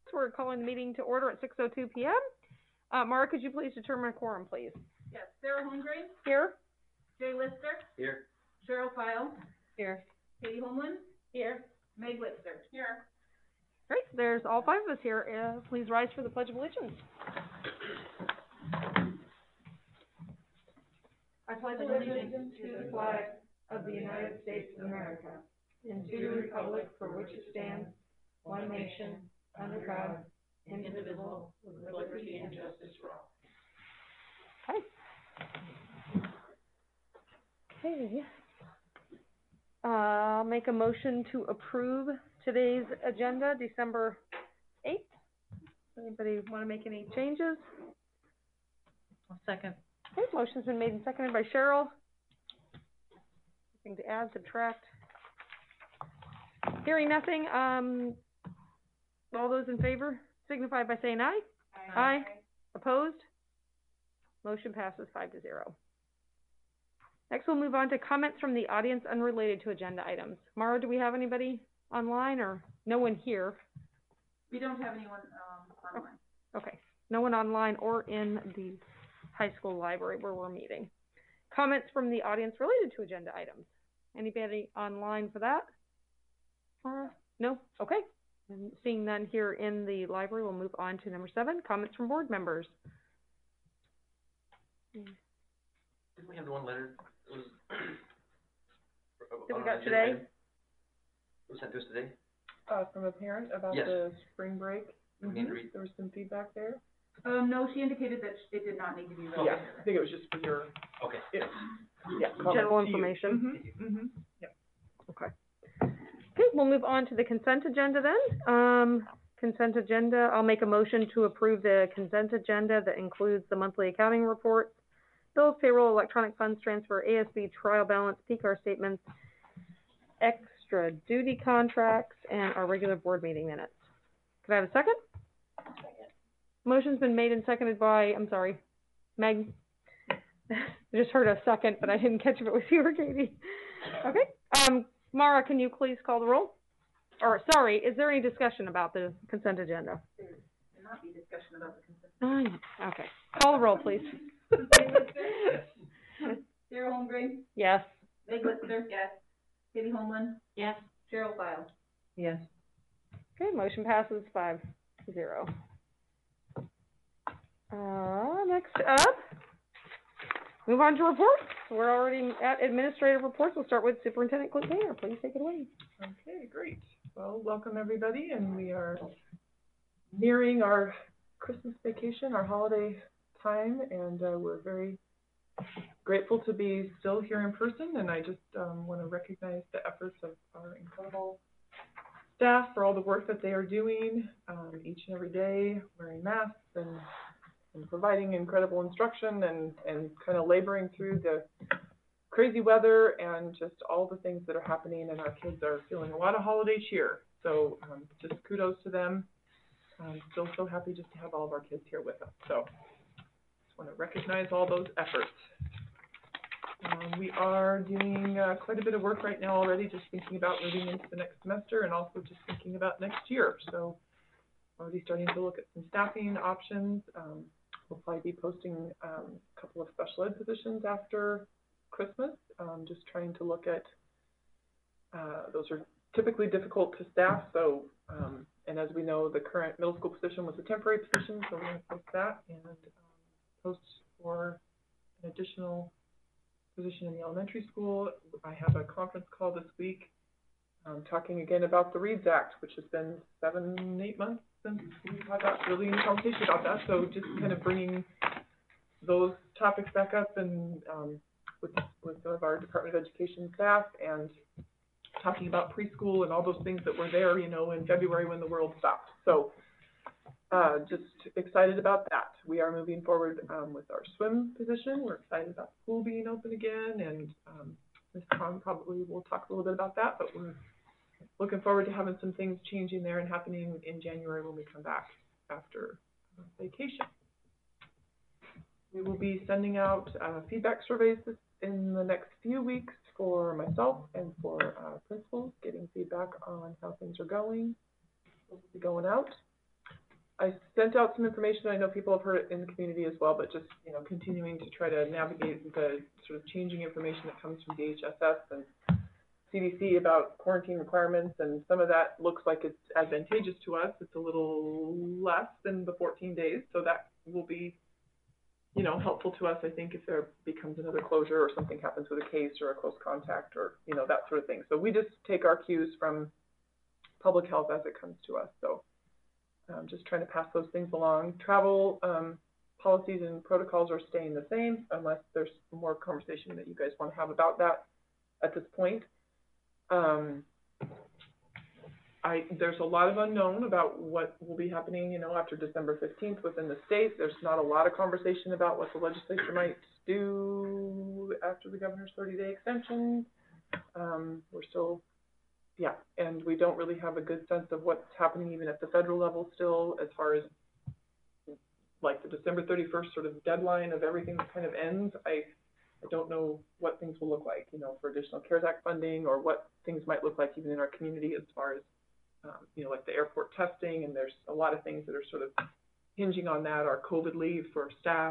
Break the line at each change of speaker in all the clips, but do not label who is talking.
We're calling the meeting to order at 6:02 p.m. Mara, could you please determine a quorum, please?
Yes. Sarah Holmgren?
Here.
Jay Lister?
Here.
Cheryl File?
Here.
Katie Holman? Here. Meg Lister? Here.
Great, there's all five of us here. Please rise for the Pledge of Allegiance. I pledge allegiance to the flag of the United States of America and to the republic for which it stands, one nation, under God, indivisible, with liberty and justice for all. Okay. I'll make a motion to approve today's agenda, December 8th. Anybody want to make any changes?
I'll second.
Okay, motion's been made and seconded by Cheryl. Anything to add, subtract? Hearing nothing, all those in favor signify by saying aye. Aye. Opposed? Motion passes 5-0. Next, we'll move on to comments from the audience unrelated to agenda items. Mara, do we have anybody online or no one here?
We don't have anyone online.
Okay, no one online or in the high school library where we're meeting. Comments from the audience related to agenda items. Anybody online for that? No? Okay. And seeing none here in the library, we'll move on to number 7, comments from board members.
Didn't we have the one letter? It was
that we got today?
It was sent to us today?
From a parent about
Yes.
the spring break.
We need to read.
There was some feedback there.
No, she indicated that it did not need to be read.
Yeah, I think it was just for your
Okay.
General information.
Yep.
Okay. Okay, we'll move on to the consent agenda then. Consent agenda, I'll make a motion to approve the consent agenda that includes the monthly accounting reports, bills, payroll, electronic funds transfer, ASB trial balance, PCAR statements, extra duty contracts, and our regular board meeting minutes. Could I have a second? Second. Motion's been made and seconded by, Meg. I just heard a second, but I didn't catch if it was you or Katie. Okay. Mara, can you please call the roll? Or, sorry, is there any discussion about the consent agenda?
There cannot be discussion about the consent.
Okay. Call the roll, please.
Sarah Holmgren?
Yes.
Meg Lister? Yes. Katie Holman?
Yes.
Cheryl File?
Yes.
Okay, motion passes 5-0. Next up, move on to reports. We're already at administrative reports. We'll start with Superintendent Clint Painter. Please take it away.
Okay, great. Well, welcome everybody, and we are nearing our Christmas vacation, our holiday time, and we're very grateful to be still here in person, and I just want to recognize the efforts of our incredible staff for all the work that they are doing each and every day, wearing masks and providing incredible instruction and kind of laboring through the crazy weather and just all the things that are happening, and our kids are feeling a lot of holiday cheer. So just kudos to them. I'm still so happy just to have all of our kids here with us. So just want to recognize all those efforts. We are doing quite a bit of work right now already, just thinking about moving into the next semester and also just thinking about next year. So already starting to look at some staffing options. We'll probably be posting a couple of special ed positions after Christmas, just trying to look at, those are typically difficult to staff, so, and as we know, the current middle school position was a temporary position, so we're going to post that and post for an additional position in the elementary school. I have a conference call this week talking again about the READS Act, which has been 7-8 months since we've had that really in conversation about that, so just kind of bringing those topics back up and with some of our Department of Education staff and talking about preschool and all those things that were there, you know, in February when the world stopped. So just excited about that. We are moving forward with our swim position. We're excited about school being open again, and Ms. Kong probably will talk a little bit about that, but we're looking forward to having some things changing there and happening in January when we come back after vacation. We will be sending out feedback surveys in the next few weeks for myself and for principals, getting feedback on how things are going. Those will be going out. I sent out some information. I know people have heard it in the community as well, but just, you know, continuing to try to navigate the sort of changing information that comes from DHSS and CDC about quarantine requirements, and some of that looks like it's advantageous to us. It's a little less than the 14 days, so that will be, you know, helpful to us, I think, if there becomes another closure or something happens with a case or a close contact or, you know, that sort of thing. So we just take our cues from public health as it comes to us. So just trying to pass those things along. Travel policies and protocols are staying the same unless there's more conversation that you guys want to have about that at this point. There's a lot of unknown about what will be happening, you know, after December 15th within the state. There's not a lot of conversation about what the legislature might do after the governor's 30-day extension. We're still, yeah, and we don't really have a good sense of what's happening even at the federal level still, as far as like the December 31st sort of deadline of everything that kind of ends. I don't know what things will look like, you know, for additional CARES Act funding, or what things might look like even in our community as far as, you know, like the airport testing, and there's a lot of things that are sort of hinging on that, our COVID leave for staff.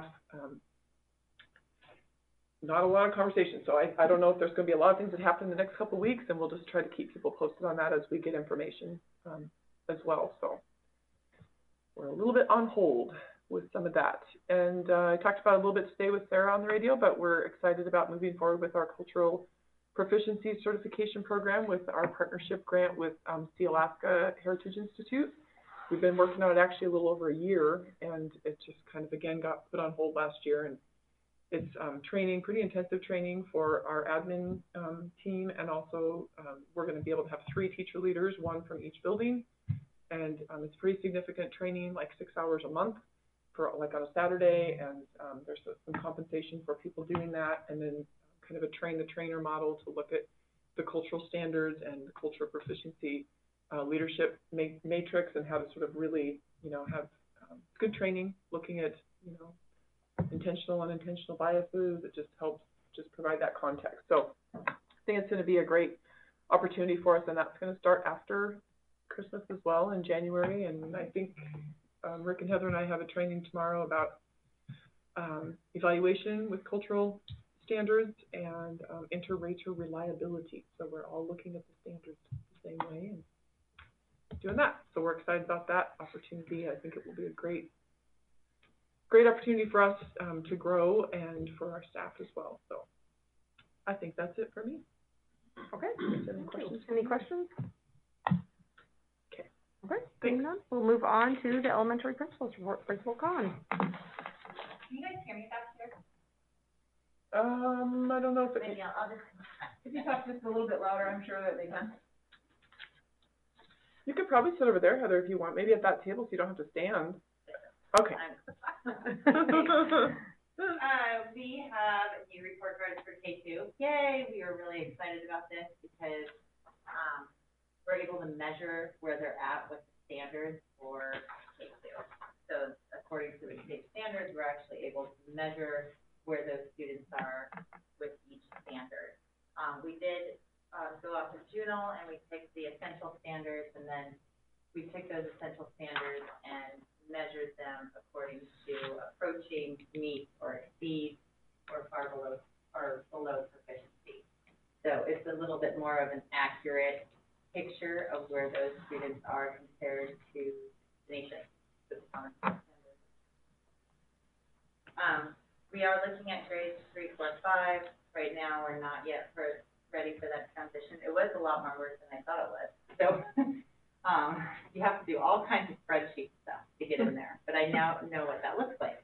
Not a lot of conversation, so I don't know if there's going to be a lot of things that happen in the next couple of weeks, and we'll just try to keep people posted on that as we get information as well. So we're a little bit on hold with some of that. And I talked about it a little bit today with Sarah on the radio, but we're excited about moving forward with our cultural proficiency certification program with our partnership grant with Sealaska Heritage Institute. We've been working on it actually a little over a year, and it just kind of again got put on hold last year. And it's training, pretty intensive training for our admin team, and also we're going to be able to have 3 teacher leaders, 1 from each building. And it's pretty significant training, like 6 hours a month for like on a Saturday, and there's some compensation for people doing that, and then kind of a train the trainer model to look at the cultural standards and the cultural proficiency leadership matrix, and how to sort of really, you know, have good training looking at, you know, intentional and unintentional biases. It just helps just provide that context. So I think it's going to be a great opportunity for us, and that's going to start after Christmas as well in January. And I think Rick and Heather and I have a training tomorrow about evaluation with cultural standards and inter-rater reliability. So we're all looking at the standards the same way and doing that. So we're excited about that opportunity. I think it will be a great opportunity for us to grow, and for our staff as well. So I think that's it for me.
Okay.
Any questions?
Any questions?
Okay.
Okay.
Thanks.
None. We'll move on to the elementary principal's report. Principal Khan.
Can you guys hear me back here?
I don't know if
Maybe I'll just, if you talk just a little bit louder, I'm sure that they can.
you could probably sit over there, Heather, if you want. Maybe at that table so you don't have to stand. Okay.
We have a new report card for K2. Yay! We are really excited about this because we're able to measure where they're at with the standards for K2. So according to the state standards, we're actually able to measure where those students are with each standard. We did go out to Juno, and we picked the essential standards, and then we took those essential standards and measured them according to approaching, meet, or exceed, or far below proficiency. So it's a little bit more of an accurate picture of where those students are compared to the nation. We are looking at grades 3, 4, 5. Right now, we're not yet ready for that transition. It was a lot more work than I thought it was. So you have to do all kinds of spreadsheet stuff to get in there, but I now know what that looks like.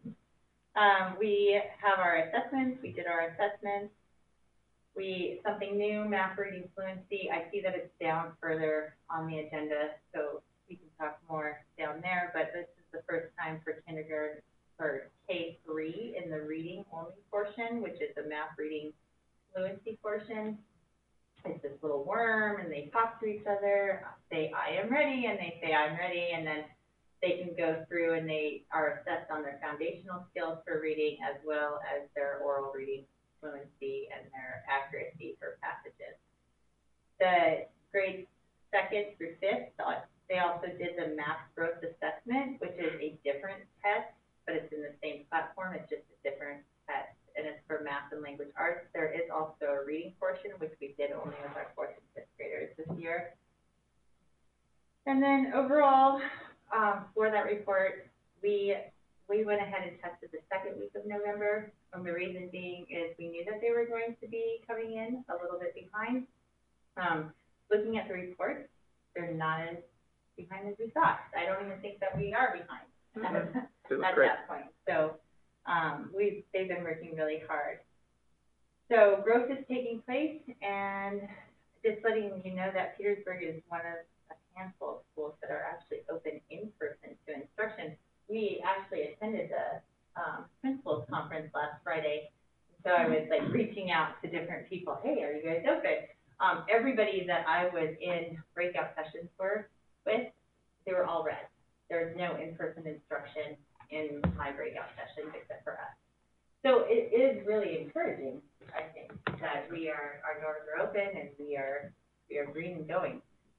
We have our assessments. We did our assessments. Something new, math reading fluency. I see that it's down further on the agenda, so we can talk more down there, but this is the first time for kindergarten, for K3 in the reading only portion, which is the math reading fluency portion. It's this little worm, and they talk to each other, say, I am ready, and they say, I'm ready, and then they can go through and they are assessed on their foundational skills for reading, as well as their oral reading fluency and their accuracy for passages. The grades 2nd through 5th, They also did the math growth assessment, which is a different test, but it's in the same platform, it's just a different test, and it's for math and language arts. There is also a reading portion, which we did only with our 4th and 5th graders this year. And then overall, for that report, we went ahead and tested the second week of November, and the reason being is we knew that they were going to be coming in a little bit behind. Looking at the reports, they're not as behind as we thought. I don't even think that we are behind at that point. So they've been working really hard. So growth is taking place, and just letting you know that Petersburg is one of a handful of schools that are actually open in person to instruction. We actually attended the principals conference last Friday, so I was like reaching out to different people. Hey, are you guys open? Everybody that I was in breakout sessions with, they were all red. There was no in-person instruction in my breakout sessions except for us. So it is really encouraging, I think, that our doors are open and we are green and going.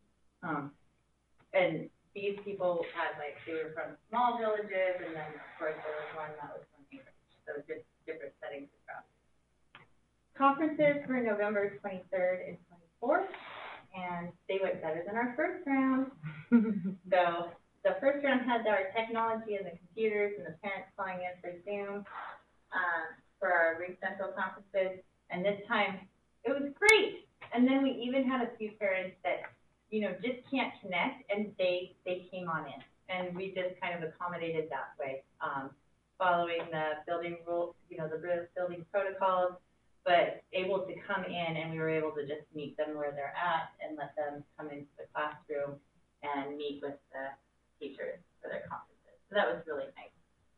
And these people they were from small villages, and then of course there was one that was from English, so just different settings across. Conferences were November 23rd and 24th, and they went better than our first round. So the first round had our technology and the computers and the parents calling in for Zoom for our Ring Central conferences, and this time it was great. And then we even had a few parents that just can't connect, and they came on in, and we just kind of accommodated that way, following the building rules, the building protocols, but able to come in, and we were able to just meet them where they're at and let them come into the classroom and meet with the teachers for their conferences. So that was really nice.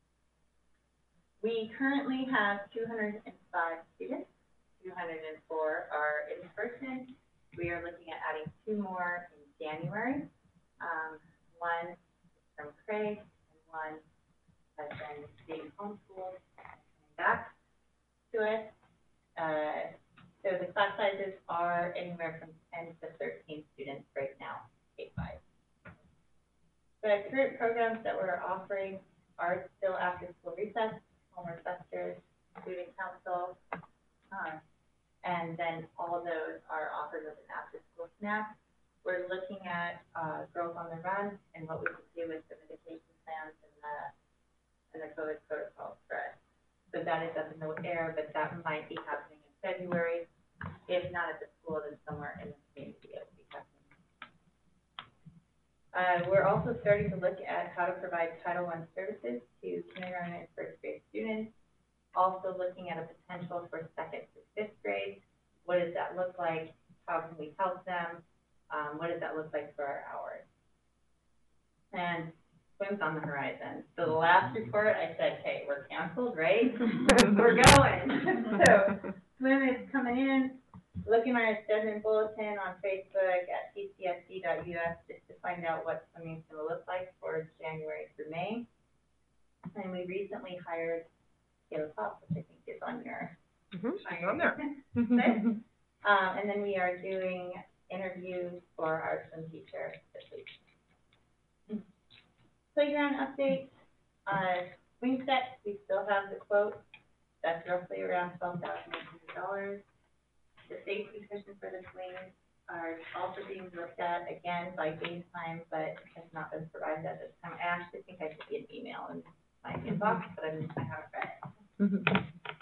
We currently have 205 students. 204 are in person. We are looking at adding 2 more in January. One from Craig, and one has been being homeschooled and coming back to us. So the class sizes are anywhere from 10 to 13 students right now, K-5. The current programs that we're offering are still after school recess, homework busters, student council, and then all of those are offered with an after-school snack. We're looking at growth on the run and what we can do with the mitigation plans and the COVID protocol spread. So that is up in the air, but that might be happening in February. If not at the school, then somewhere in the community it will be happening. We're also starting to look at how to provide Title I services to kindergarten and first grade students. Also looking at a potential for 2nd to 5th grade. What does that look like? How can we help them? What does that look like for our hours? And swim's on the horizon. So the last report, I said, hey, we're canceled, right? We're going. So swim is coming in. Looking at our student bulletin on Facebook at tcsc.us just to find out what swimming's going to look like for January through May. And we recently hired Caleb Pop, which I think is on your
on there.
And then we are doing interviews for our swim teacher this week. Playground update. Swing set, we still have the quote. That's roughly around $12,800. The safety cushion for the swings are also being looked at again by Game Time, but has not been provided at this time. I actually think I should get an email in my inbox, but I haven't read it.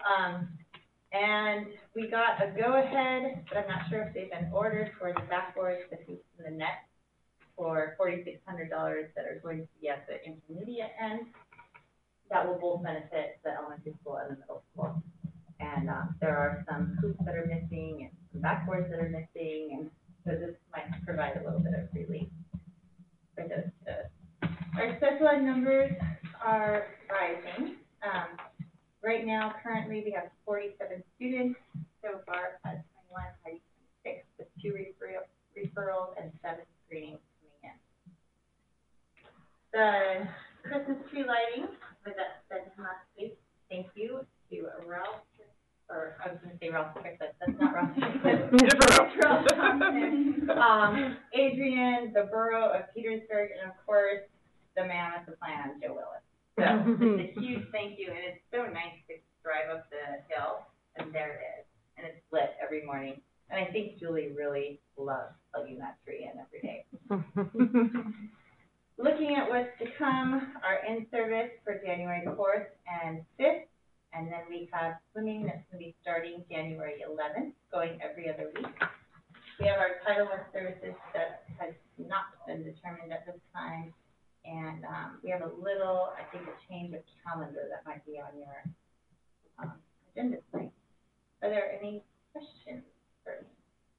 And we got a go-ahead, but I'm not sure if they've been ordered for the backboards, the hoops, and the net for $4,600 that are going to be at the intermediate end. That will both benefit the elementary school and the middle school. And there are some hoops that are missing and some backboards that are missing, and so this might provide a little bit of relief for those kids. Our special ed numbers are rising. Right now, currently, we have 47 students so far, 21, 26, with 2 referrals and 7 screenings coming in. The Christmas tree lighting was at 7 last week. Thank you to Ralph or I was gonna say Ross Pickett, that's not Ross Pickett.
Different
Ross
Ross.
Thompson, Adrian, the Borough of Petersburg, and of course, the man with the plan, Joe Willis. So, it's a huge thank you, and it's so nice to drive up the hill, and there it is, and it's lit every morning. And I think Julie really loves plugging that tree in every day. Looking at what's to come, our in-service for January 4th and 5th, and then we have swimming that's going to be starting January 11th, going every other week. We have our Title I services that has not been determined at this time, and we have a little, I think, a change of calendar that might be on your agenda tonight. Are there any questions for me?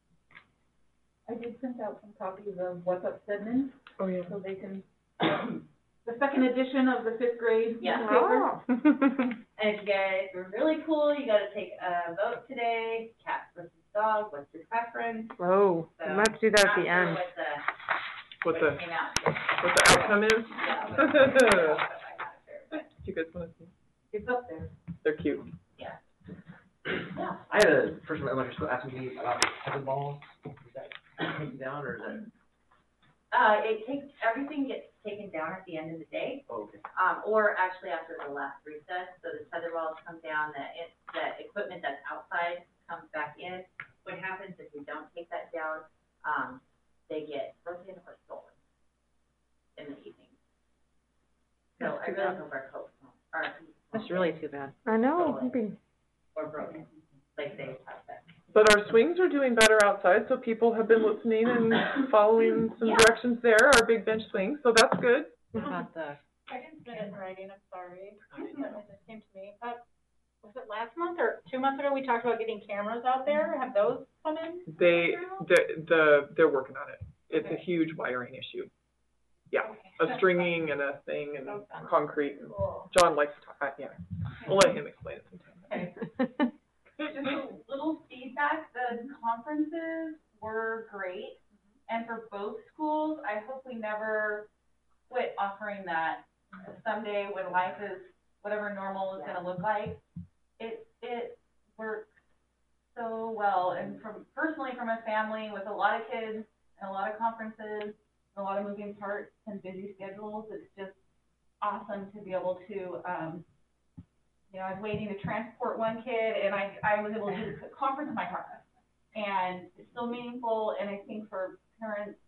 I did send out some copies of What's Up Stedman,
Oh, yeah.
so they can, the second edition of the 5th grade
Yeah.
Oh.
And if you guys were really cool, you got to take a vote today. Cats versus dogs. What's your preference?
Oh,
So,
we have to do that at the
not sure
end.
what
What the
came out.
outcome is?
Yeah, what I'm not sure, but
You guys wanna see?
it's up there.
They're cute.
yeah.
I had a person at elementary school asking me about tetherball. Is that taken down or is that?
Everything gets taken down at the end of the day,
Oh, okay.
or actually after the last recess. So the tether balls come down, the equipment that's outside comes back in. What happens if we don't take that down, they get broken or stolen in the evening. So I really hope our coats are.
That's really too bad.
I know, it'd be-
Or broken, like they have that.
But our swings are doing better outside, so people have been listening and following some
Yeah.
directions there, our big bench swings, so that's good.
What about the,
I didn't submit it in writing, I'm sorry. It just came to me, but was it last month or 2 months ago, we talked about getting cameras out there? Have those come in?
They're working on it. It's a huge wiring issue. Yeah, a stringing and a thing and concrete.
Cool.
John likes to talk, yeah. We'll let him explain it sometime.
Just a little feedback, the conferences were great, and for both schools, I hope we never quit offering that someday when life is, whatever normal is gonna look like. It works so well, and personally from a family with a lot of kids and a lot of conferences, and a lot of moving parts and busy schedules, it's just awesome to be able to, I was waiting to transport one kid, and I was able to do the conference in my car. And it's still meaningful, and I think for parents,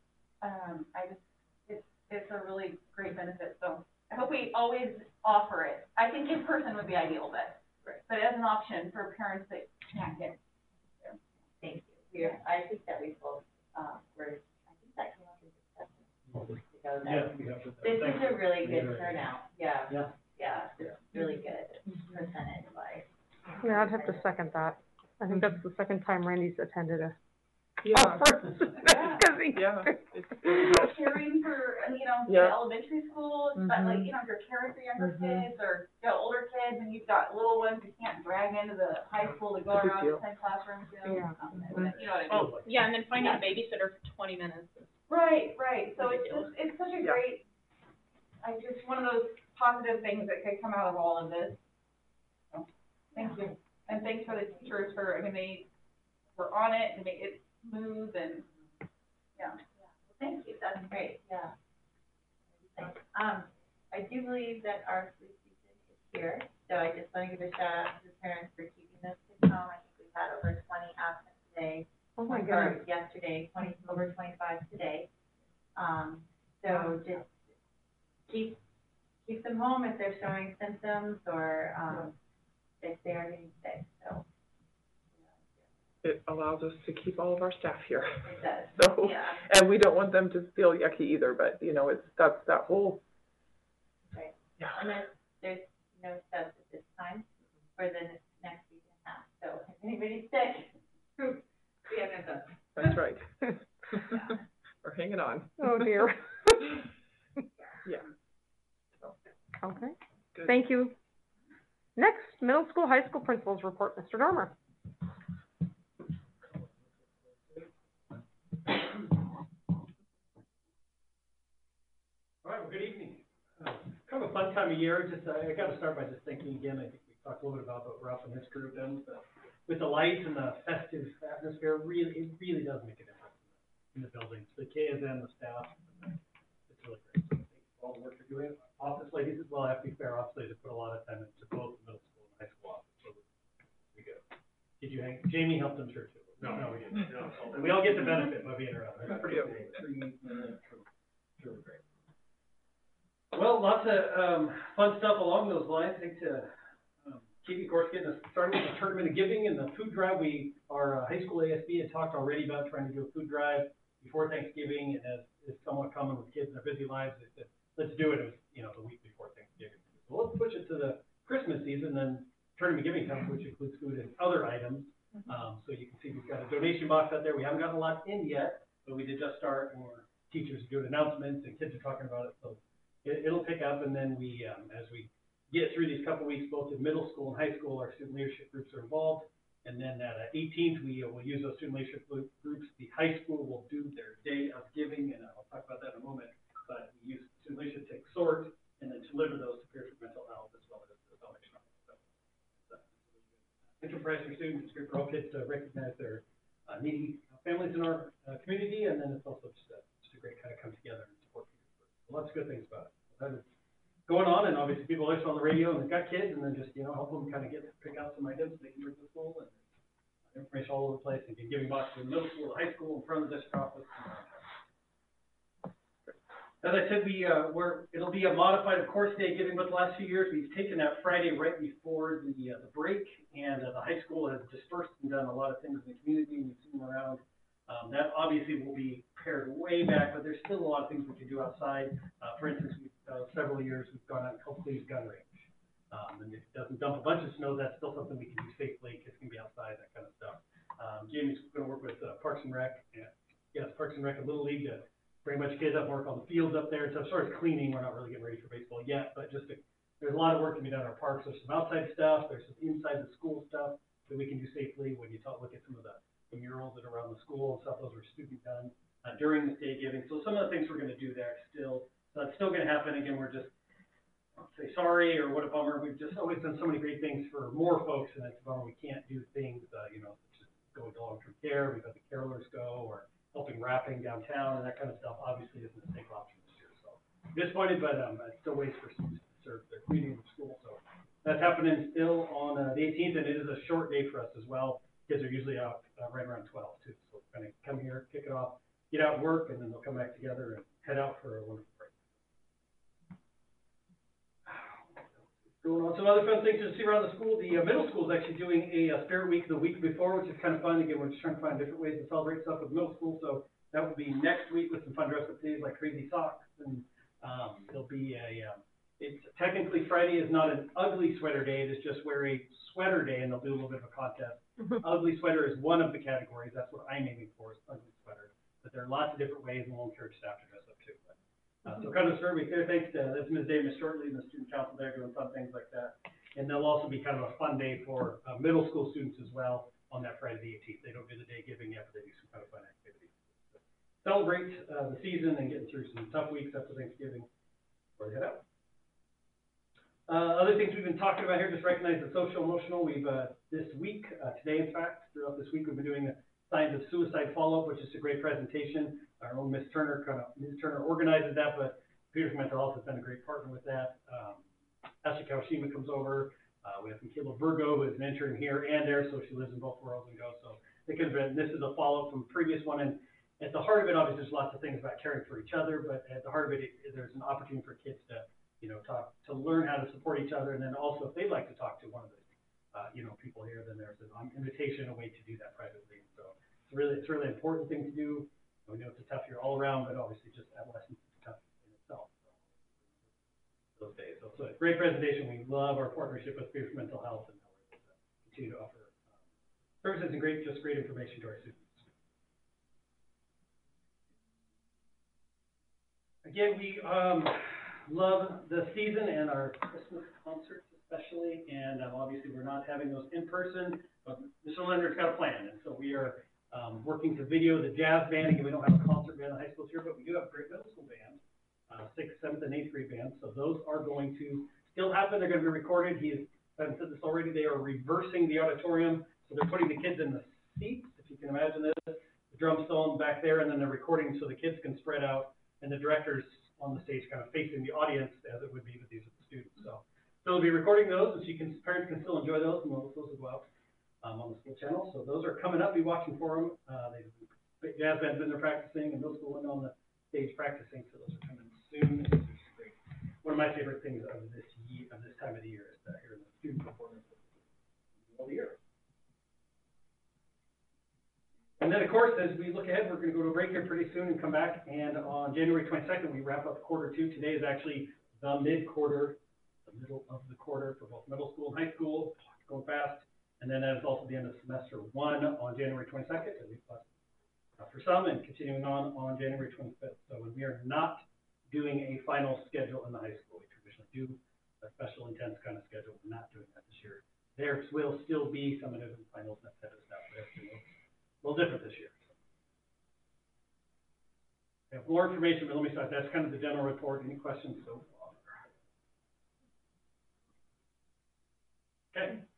it's a really great benefit. So I hope we always offer it. I think in person would be ideal, but as an option for parents that can't get there.
Thank you. I think that we both, I think that came up in discussion. This is a really good turnout. Yeah, it's really good percentage-wise.
Yeah, I'd have to second that. I think that's the second time Randy's attended a
Yeah.
conference. Because he-
Yeah.
Caring for, the
Yeah.
elementary school, but like, if you're caring for younger kids or, older kids and you've got little ones you can't drag into the high school to go
It's a big
around
deal.
the 10 classrooms,
Yeah.
You know what I mean?
Oh, yeah, and then finding a babysitter for 20 minutes.
Right. So it's such a
Yeah.
great, just one of those positive things that could come out of all of this. So, thank you. And thanks for the teachers they were on it and made it smooth and,
Thank you, that's great, yeah. I do believe that our flu season is here, so I just want to give a shout out to the parents for keeping those kids home. I think we've had over 20 absent today.
Oh my
Or
goodness.
yesterday, over 25 today. So just keep them home if they're showing symptoms or, if they are getting sick, so.
It allows us to keep all of our staff here.
It does,
So,
yeah.
and we don't want them to feel yucky either, but, that's that whole.
Right.
Yeah.
And there's no subs at this time for the next week and a half, so if anybody's sick, we have no subs.
That's right. We're hanging on.
Oh, dear.
Yeah. So,
Okay,
good.
thank you. Next, middle school, high school principals report, Mr. Dormer.
All right, well, good evening. Kind of a fun time of year, I gotta start by just thanking again, I think we talked a little bit about what Ralph and his group done, with the lights and the festive atmosphere, it really does make a difference in the buildings, the kids and the staff. It's really great. So thank you for all the work you're doing. Office ladies as well, I have to be fair, office ladies put a lot of time into both the middle school and high school office, so we go. Did you hang, Jamie helped them sure too. No, we didn't. No. And we all get the benefit by being around. That's pretty cool. Really great. Well, lots of fun stuff along those lines. I think to keep, of course, getting us started with the tournament of giving and the food drive. Our high school ASB had talked already about trying to do a food drive before Thanksgiving, and as is somewhat common with kids in their busy lives, they said, let's do it. It was, the week before Thanksgiving. So let's push it to the Christmas season, then tournament of giving comes, which includes food and other items. So you can see we've got a donation box out there. We haven't gotten a lot in yet, but we did just start, and teachers are doing announcements, and kids are talking about it. So it'll pick up, and then we, as we get through these couple weeks, both in middle school and high school, our student leadership groups are involved. And then at 18th, we will use those student leadership groups. The high school will do their day of giving, and I'll talk about that in a moment. But we use student leadership to sort and then deliver those to peers for mental health as well as the salvation. So enterprise for students, it's great for all kids to recognize their needy families in our community, and then it's also just a great kind of come together and support peers. So lots of good things about it. So that is going on, and obviously people listen on the radio and they've got kids, and then just, help them kind of pick out some items they can bring to school, and information all over the place, and get giving boxes in middle school, high school, in front of the district office. As I said, it'll be a modified, of course, day giving, but the last few years we've taken that Friday right before the break, and the high school has dispersed and done a lot of things in the community, and you've seen them around. That obviously will be pared way back, but there's still a lot of things we can do outside. For instance, several years we've gone out and called Cleve's Gun Range. And if it doesn't dump a bunch of snow, that's still something we can do safely. Kids can be outside, that kind of stuff. Jamie's going to work with Parks and Rec, Parks and Rec and Little League to bring a bunch of kids up, work on the fields up there. So as far as cleaning, we're not really getting ready for baseball yet, but there's a lot of work to be done in our parks. There's some outside stuff, there's some inside the school stuff that we can do safely. When you look at some of the murals that are around the school and stuff, those were student done during the day giving. So some of the things we're going to do there still. So that's still going to happen. Again, we're just say sorry or what a bummer. We've just always done so many great things for more folks, and it's a bummer we can't do things, such as going to long-term care. We've had the carolers go, or helping wrapping downtown and that kind of stuff. Obviously, isn't a safe option this year. So disappointed, but still ways for students to serve their community and school. So that's happening still on the 18th, and it is a short day for us as well. Kids are usually out right around 12 too. So we're going to come here, kick it off, get out and work, and then they'll come back together and head out for a wonderful break. Going on some other fun things to see around the school. The middle school is actually doing a Spirit Week the week before, which is kind of fun. Again, we're just trying to find different ways to celebrate stuff with middle school. So that will be next week with some fun dress-up days like Crazy Socks, and there'll be it's technically Friday is not an ugly sweater day. It is just wear a sweater day, and they'll do a little bit of a contest. Ugly sweater is one of the categories. That's what I'm aiming for, is ugly sweater. But there are lots of different ways, and we'll encourage staff to dress up too. So kind of a Spirit Week there. Thanks to that's Ms. Davis Shortley and the student council there doing fun things like that. And there'll also be kind of a fun day for middle school students as well on that Friday the 18th. They don't do the day giving yet, but they do some kind of fun activities. Celebrate the season and getting through some tough weeks after Thanksgiving before they head out. Other things we've been talking about here, just recognize the social emotional. We've this week, today in fact, throughout this week, we've been doing a Signs of Suicide Follow-Up, which is a great presentation. Our own Ms. Turner organizes that, but Peters Mental Health has been a great partner with that. Ashley Kawashima comes over. We have Michaela Virgo, who is an intern here and there, so she lives in both worlds and goes. So this is a follow-up from a previous one, and at the heart of it, obviously, there's lots of things about caring for each other, but at the heart of it, there's an opportunity for kids to talk, to learn how to support each other, and then also if they'd like to talk to one of the, people here, then there's an invitation, a way to do that privately. So it's a really important thing to do. We know it's a tough year all around, but obviously just adolescence is tough in itself. So those days. So it's a great presentation. We love our partnership with Peters Mental Health, and how we're able to continue to offer services and great information to our students. Again, we love the season and our Christmas concerts especially, and obviously we're not having those in person, but Mr. Leonard's got a plan, and so we are working to video the jazz band. Again, we don't have a concert band in high schools here, but we do have a great middle school band, 6th, 7th, and 8th grade bands, so those are going to still happen. They're going to be recorded. I haven't said this already, they are reversing the auditorium, So they're putting the kids in the seats, if you can imagine this, the drum stone back there, and then they're recording so the kids can spread out, and the director's on the stage kind of facing the audience as it would be with these students. So they'll be recording those, and parents can still enjoy those, and those will go out on the school channel. So those are coming up. Be watching for them. Jazz band's been there practicing, and middle school went on the stage practicing, so those are coming soon. It's great. One of my favorite things of this time of the year is hearing the student performance of the year. And then, of course, as we look ahead, we're going to go to a break here pretty soon and come back. And on January 22nd, we wrap up quarter 2. Today is actually the mid-quarter, the middle of the quarter for both middle school and high school. Going fast. And then that is also the end of semester 1 on January 22nd, at least for some, and continuing on January 25th. So when we are not doing a final schedule in the high school, we traditionally do a special intense kind of schedule. We're not doing that this year. There will still be summative and finals and that type of stuff, but everything will a little different this year. So. I have more information, but let me start. That's kind of the general report. Any questions so far? Okay.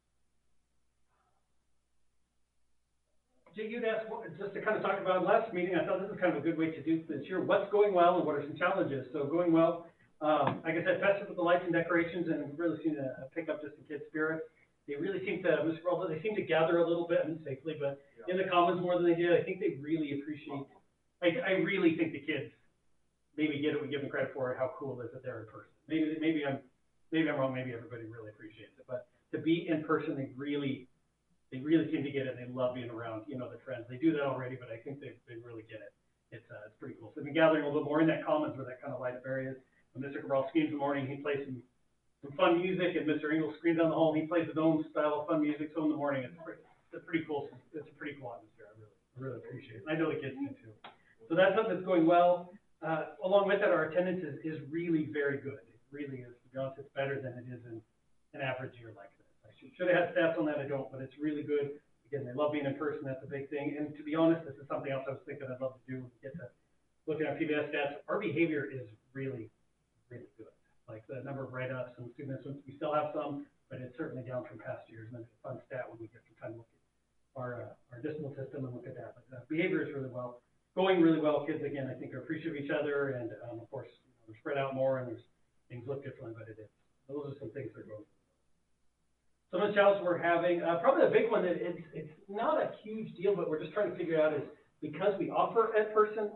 Jay, you'd asked, just to kind of talk about last meeting, I thought this is kind of a good way to do this year. What's going well and what are some challenges? So going well, like I said, festive with the lights and decorations, and we've really seen a pickup just in kids' spirit. They really seem to, although they seem to gather a little bit, I mean, safely, but in the commons more than they did. I think they really appreciate, I really think the kids maybe get it, we give them credit for it, how cool it is that they're in person. Maybe I'm wrong, maybe everybody really appreciates it, but to be in person, they really seem to get it. They love being around, their friends. They do that already, but I think they really get it. It's pretty cool. So they've been gathering a little bit more in that commons where that kind of light up area is. When Mr. Cabral screams in the morning, he plays some fun music, and Mr. Ingles screams down the hall, and he plays his own style of fun music. So in the morning, it's a pretty cool atmosphere. I really appreciate it. And I know the kids do too. So that's something that's going well. Along with that, our attendance is really very good. It really is. To be honest, it's better than it is in an average year like this. I should have had stats on that. I don't, but it's really good. Again, they love being in person. That's a big thing. And to be honest, this is something else I was thinking I'd love to do. Get to looking at PBS stats. Our behavior is really, really good. Like the number of write-ups and students, we still have some, but it's certainly down from past years. And it's a fun stat when we get some time to look at our discipline system and look at that. But behavior is really going really well. Kids, again, I think are appreciative of each other, and of course, they're spread out more and things look different, but those are some things that are going. Some of the challenges we're having, probably the big one that it's not a huge deal, but we're just trying to figure out is because we offer in person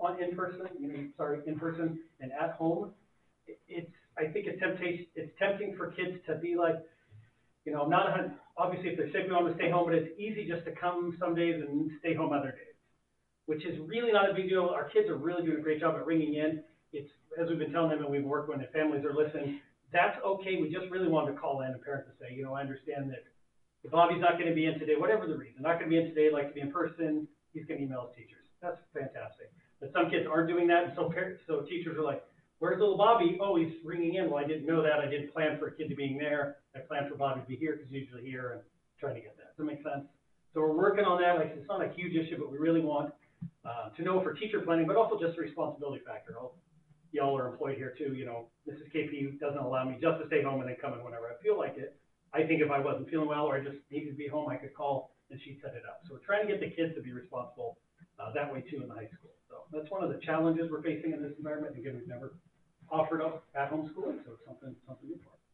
and at home, I think it's tempting for kids to be like, obviously if they're sick, we want them to stay home, but it's easy just to come some days and stay home other days, which is really not a big deal. Our kids are really doing a great job at ringing in. It's, as we've been telling them and we've worked when the families are listening, that's okay. We just really wanted to call in a parent to say, I understand that if Bobby's not going to be in today, whatever the reason, not going to be in today, like to be in person, he's going to email his teachers. That's fantastic. But some kids aren't doing that, and so teachers are like, where's little Bobby? Oh, he's ringing in. Well, I didn't know that. I didn't plan for a kid to being there. I planned for Bobby to be here because he's usually here and trying to get that. Does that make sense? So we're working on that. Like, it's not a huge issue, but we really want to know for teacher planning, but also just a responsibility factor. Y'all are employed here too. Mrs. KP doesn't allow me just to stay home and then come in whenever I feel like it. I think if I wasn't feeling well or I just needed to be home, I could call and she'd set it up. So we're trying to get the kids to be responsible that way too in the high school. So that's one of the challenges we're facing in this environment. Again, we've never offered up at-home schooling, so it's something new for us.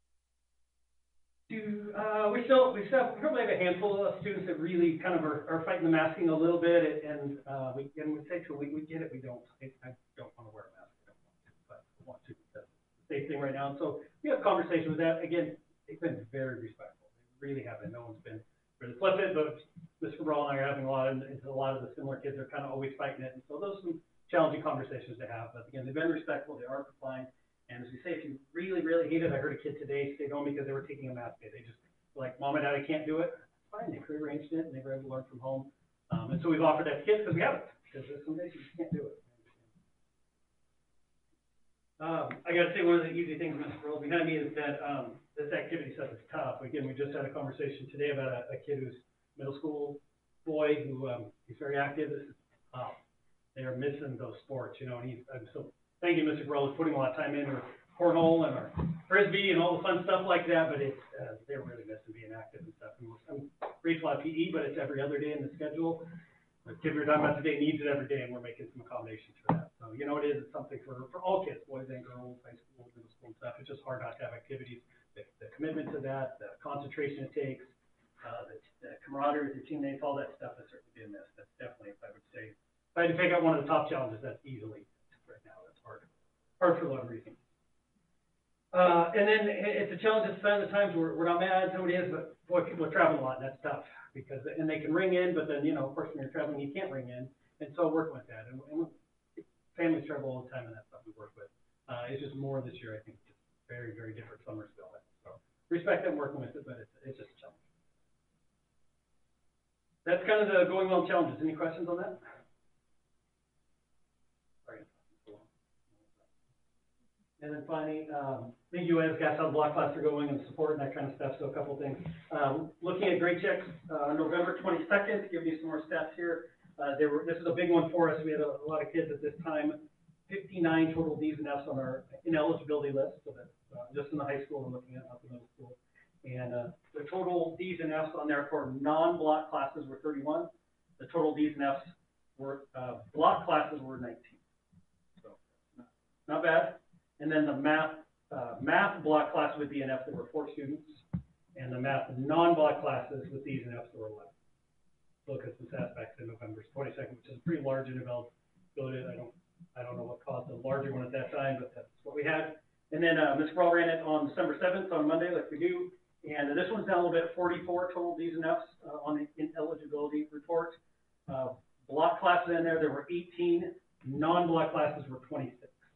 We still probably have a handful of students that really kind of are fighting the masking a little bit, and we say to them, we get it, I don't want to wear a mask, but I want to, that's the safe thing right now. And so we have conversations with that. Again, they've been very respectful. They really have been. No one's been really flippant, but Mr. Cabral and I are having a lot of the similar kids are kind of always fighting it, and so those are some challenging conversations to have. But again, they've been respectful. They are complying. And as we say, if you really, really hate it, I heard a kid today stayed home because they were taking a mask day. They just were like, Mom and Dad, I can't do it. It's fine. They prearranged it and they were able to learn from home. And so we've offered that to kids because we haven't. Because there's some days you just can't do it. I got to say, one of the easy things, Mr. Earl, behind me is that this activity stuff is tough. Again, we just had a conversation today about a kid who's middle school boy who he's very active. This is tough. They are missing those sports, and I'm so thank you, Mr. Cabral, is putting a lot of time in our cornhole and our Frisbee and all the fun stuff like that, but it's, they're really missing being active and stuff. And I'm grateful at PE, but it's every other day in the schedule. The kid we were talking about today needs it every day, and we're making some accommodations for that. So, you know, it is, it's something for all kids, boys and girls, high school, middle school and stuff. It's just hard not to have activities. The commitment to that, the concentration it takes, the camaraderie with your teammates, all that stuff is certainly being missed. That's definitely, if I would say, if I had to pick out one of the top challenges, that's easily, right now, that's hard for a lot of reasons. And then it's a challenge at the times we're not mad, somebody is, but boy, people are traveling a lot, and that's tough, because, and they can ring in, but then, you know, of course, when you're traveling, you can't ring in, and so working with that, and families travel all the time, and that's stuff we work with. It's just more this year, I think, just very, very different summers feel like, so respect them working with it, but it's just a challenge. That's kind of the going well challenges. Any questions on that? Sorry. And then finally, thank you guys got how the block class are going and support and that kind of stuff. So a couple things. Looking at grade checks on November 22nd, to give you some more stats here. This is a big one for us. We had a lot of kids at this time. 59 total D's and F's on our ineligibility list. So that's just in the high school we're looking at, not the middle school. And the total D's and F's on there for non-block classes were 31. The total D's and F's were block classes were 19. So not bad. And then the math block classes with D and F, there were 4 students, and the math non-block classes with D's and F's there were 11. Look at some stats back to November 22nd, which is a pretty large ineligibility. I don't know what caused the larger one at that time, but that's what we had. And then Ms. Brawl ran it on December 7th on Monday, like we do. And this one's down a little bit, 44 total D's and F's on the ineligibility report. Block classes in there were 18. Non-block classes were 26.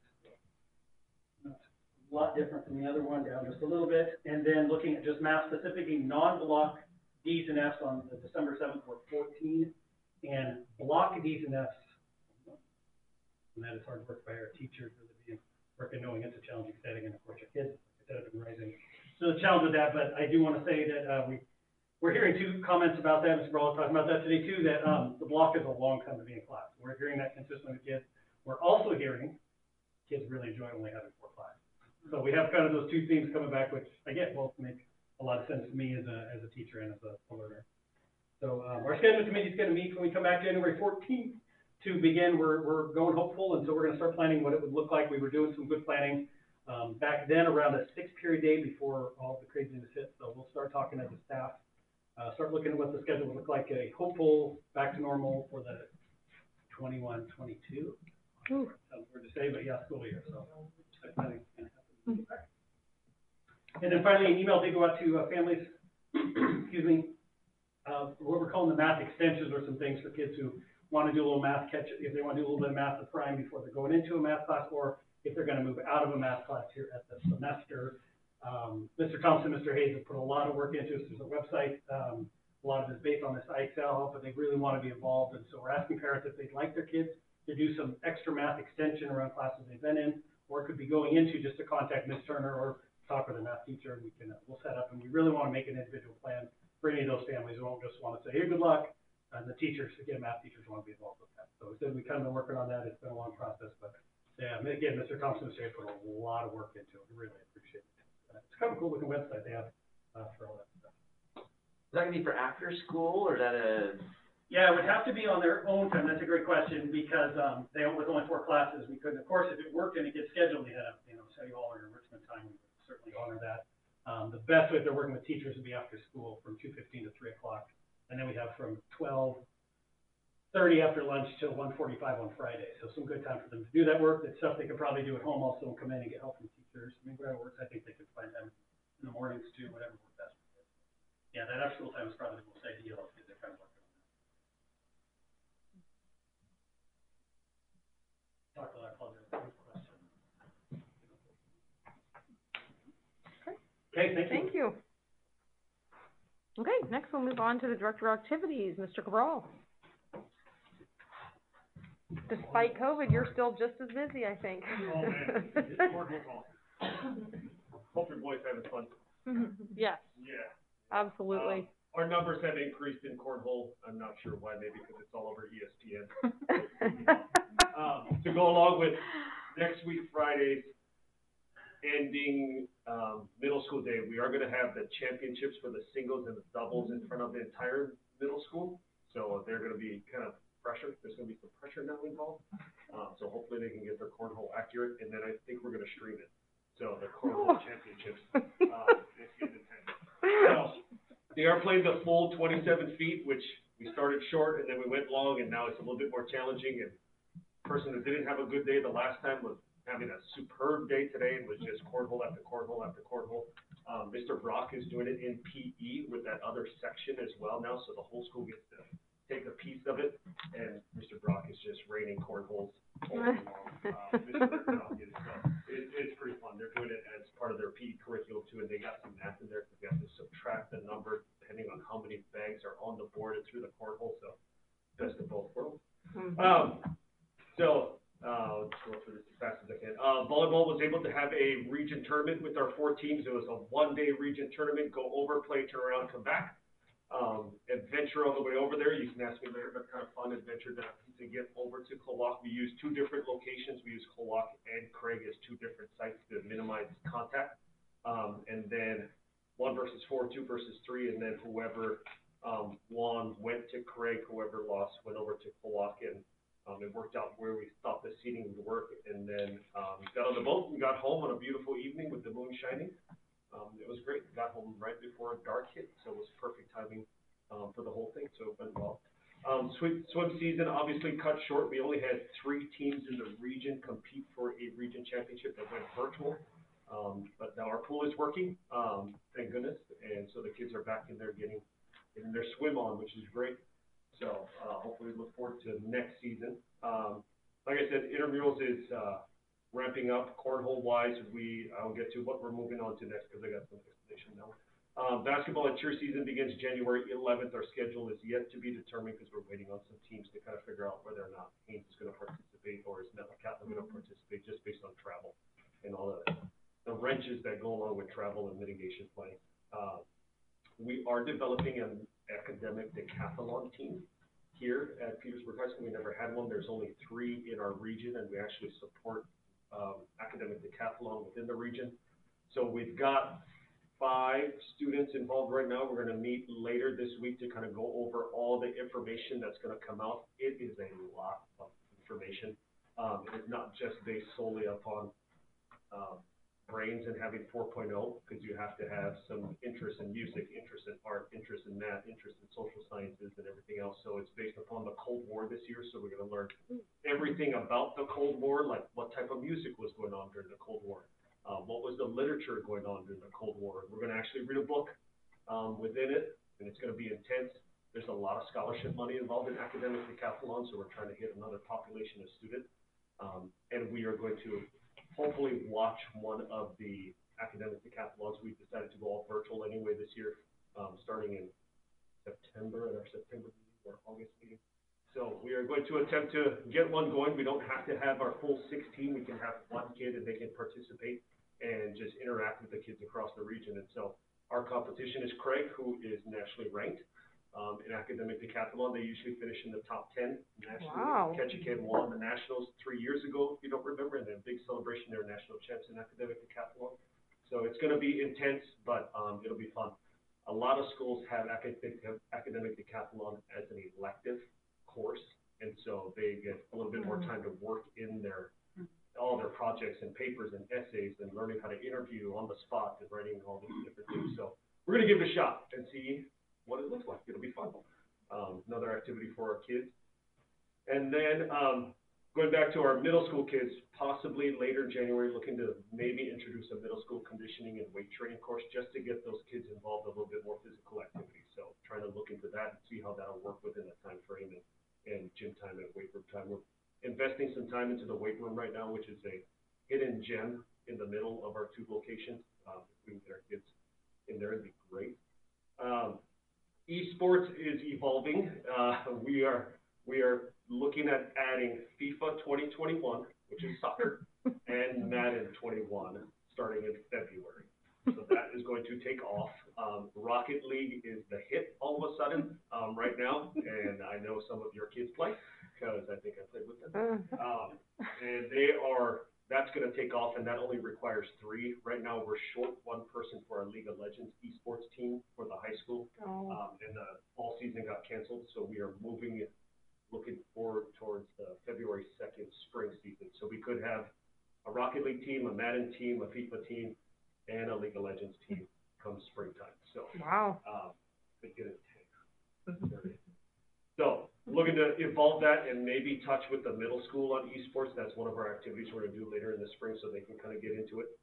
A lot different from the other one, down just a little bit. And then looking at just math specifically, non-block D's and F's on the December 7th were 14. And block D's and F's, and that is hard work by our teachers, really working knowing it's a challenging setting, and of course your kids, like I said, have been rising. So the challenge with that, but I do want to say that we're hearing 2 comments about that. Mr. Brawl was talking about that today too, that the block is a long time to be in class. We're hearing that consistently with kids. We're also hearing kids really enjoy only having 4 classes. So we have kind of those 2 themes coming back, which I get both make a lot of sense to me as a teacher and as a learner. So our scheduling committee is going to meet when we come back January 14th to begin. We're going hopeful, and so we're going to start planning what it would look like. We were doing some good planning. Back then, around a 6-period day before all the craziness hit, so we'll start talking as a staff, start looking at what the schedule would look like, a hopeful back to normal for the 21-22. Sounds weird to say, but yeah, school year, so planning can happen. And then finally, an email did go out to families, excuse me, what we're calling the math extensions, or some things for kids who want to do a little math catch, if they want to do a little bit of math at prime before they're going into a math class, or if they're going to move out of a math class here at the semester. Mr. Thompson, Mr. Hayes have put a lot of work into this. There's a website. A lot of it is based on this IXL, but they really want to be involved. And so we're asking parents if they'd like their kids to do some extra math extension around classes they've been in, or it could be going into just to contact Ms. Turner or talk with a math teacher, and we'll set up. And we really want to make an individual plan for any of those families. We won't just want to say, hey, good luck. And the teachers, again, math teachers want to be involved with that. So we kind of been working on that. It's been a long process, but yeah, again, Mr. Thompson has put a lot of work into it. We really appreciate it. It's kind of a cool looking website they have for all that stuff.
Is that going to be for after school, or is that a?
Yeah, it would have to be on their own time. That's a great question, because with only 4 classes, we couldn't. Of course, if it worked and it gets scheduled, they had to, set you all in enrichment time. We would certainly honor that. The best way if they're working with teachers would be after school from 2:15 to 3 o'clock, and then we have from 12:30 after lunch till 1:45 on Friday. So some good time for them to do that work. It's stuff they could probably do at home also, and come in and get help from teachers. I mean, whatever works, I think they could find time in the mornings too, whatever works best for kids. Yeah, that after school time is probably the most ideal, because they're kind of working on that. Talk a lot, apologize. Question. Okay, thank you.
Okay, next we'll move on to the Director of Activities, Mr. Cabral. Despite COVID, you're still just as busy, I think.
Oh, man, it's cornhole golf. Hope your boys having fun.
Yes.
Yeah.
Absolutely.
Our numbers have increased in cornhole. I'm not sure why, maybe because it's all over ESPN. To go along with next week, Fridays, ending, middle school day, we are gonna have the championships for the singles and the doubles in front of the entire middle school. So they're gonna be kind of pressure, there's gonna be some pressure now involved. So hopefully they can get their cornhole accurate, and then I think we're gonna stream it. So the cornhole championships, it's getting intense. So, they are playing the full 27 feet, which we started short and then we went long, and now it's a little bit more challenging. And the person who didn't have a good day the last time was having a superb day today, and was just cornhole after cornhole after cornhole. Mr. Brock is doing it in PE with that other section as well now, so the whole school gets to take a piece of it. And Mr. Brock is just raining cornholes all day long. It's pretty fun. They're doing it as part of their PE curriculum too, and they got some math in there because they have to subtract the number depending on how many bags are on the board and through the cornhole. So best of both worlds. Let's go through this as fast as I can. Volleyball was able to have a region tournament with our 4 teams. It was a 1-day region tournament. Go over, play, turn around, come back. Adventure all the way over there. You can ask me later, but kind of fun adventure to get over to Klawock. We use 2 different locations. We use Klawock and Craig as 2 different sites to minimize contact. And then 1 versus 4, 2 versus 3, and then whoever won went to Craig. Whoever lost went over to Klawock, and it worked out where we thought the seating would work. And then got on the boat and got home on a beautiful evening with the moon shining. It was great. Got home right before dark hit, so it was perfect timing for the whole thing, so it went well. Swim season obviously cut short. We only had 3 teams in the region compete for a region championship that went virtual. But now our pool is working, thank goodness, and so the kids are back in there getting their swim on, which is great. So hopefully look forward to next season. Like I said, intramurals is ramping up. Cornhole wise, I'll get to what we're moving on to next because I got some explanation now. Basketball and cheer season begins January 11th. Our schedule is yet to be determined because we're waiting on some teams to kind of figure out whether or not Haynes is going to participate or is Metlakatla going to participate, just based on travel and all the wrenches that go along with travel and mitigation planning. We are developing an academic decathlon team here at Petersburg High School. We never had one. There's only 3 in our region, and we actually support academic decathlon within the region. So we've got 5 students involved right now. We're going to meet later this week to kind of go over all the information that's going to come out. It is a lot of information. It's not just based solely upon brains and having 4.0, because you have to have some interest in music, interest in art, interest in math, interest in social sciences and everything else. So it's based upon the Cold War this year. So we're going to learn everything about the Cold War, like what type of music was going on during the Cold War. What was the literature going on during the Cold War? We're going to actually read a book within it, and it's going to be intense. There's a lot of scholarship money involved in academic decathlon, so we're trying to hit another population of students. And we are going to hopefully watch one of the academic decathlons. We've decided to go all virtual anyway this year, starting in September, at our September meeting or August meeting. So we are going to attempt to get one going. We don't have to have our full 16. We can have 1 kid and they can participate and just interact with the kids across the region. And so our competition is Craig, who is nationally ranked in academic decathlon. They usually finish in the top 10 nationally.
Wow.
Ketchikan won the nationals 3 years ago, if you don't remember, and then big celebration. They're national champs in academic decathlon. So it's going to be intense, but it'll be fun. A lot of schools have academic decathlon as an elective course, and so they get a little bit more time to work in all their projects and papers and essays and learning how to interview on the spot and writing all these different things. So we're going to give it a shot and see what it looks like. It'll be fun. Another activity for our kids. And then going back to our middle school kids, possibly later in January, looking to maybe introduce a middle school conditioning and weight training course just to get those kids involved in a little bit more physical activity. So trying to look into that and see how that'll work within that time frame and gym time and weight room time. We're investing some time into the weight room right now, which is a hidden gem in the middle of our 2 locations. If we can get our kids in there, it'd be great. Esports is evolving. We are looking at adding FIFA 2021, which is soccer, and Madden 21 starting in February. So that is going to take off. Rocket League is the hit all of a sudden right now, and I know some of your kids play because I think I played with them. And they are that's gonna take off, and that only requires 3. Right now, we're short 1 person for our League of Legends esports team for the high school. And the fall season got canceled, so we are moving it, looking forward towards the February 2nd spring season. So we could have a Rocket League team, a Madden team, a FIFA team, and a League of Legends team come springtime. So,
Wow.
could get it. So, looking to evolve that and maybe touch with the middle school on esports. That's one of our activities we're gonna do later in the spring, so they can kind of get into it.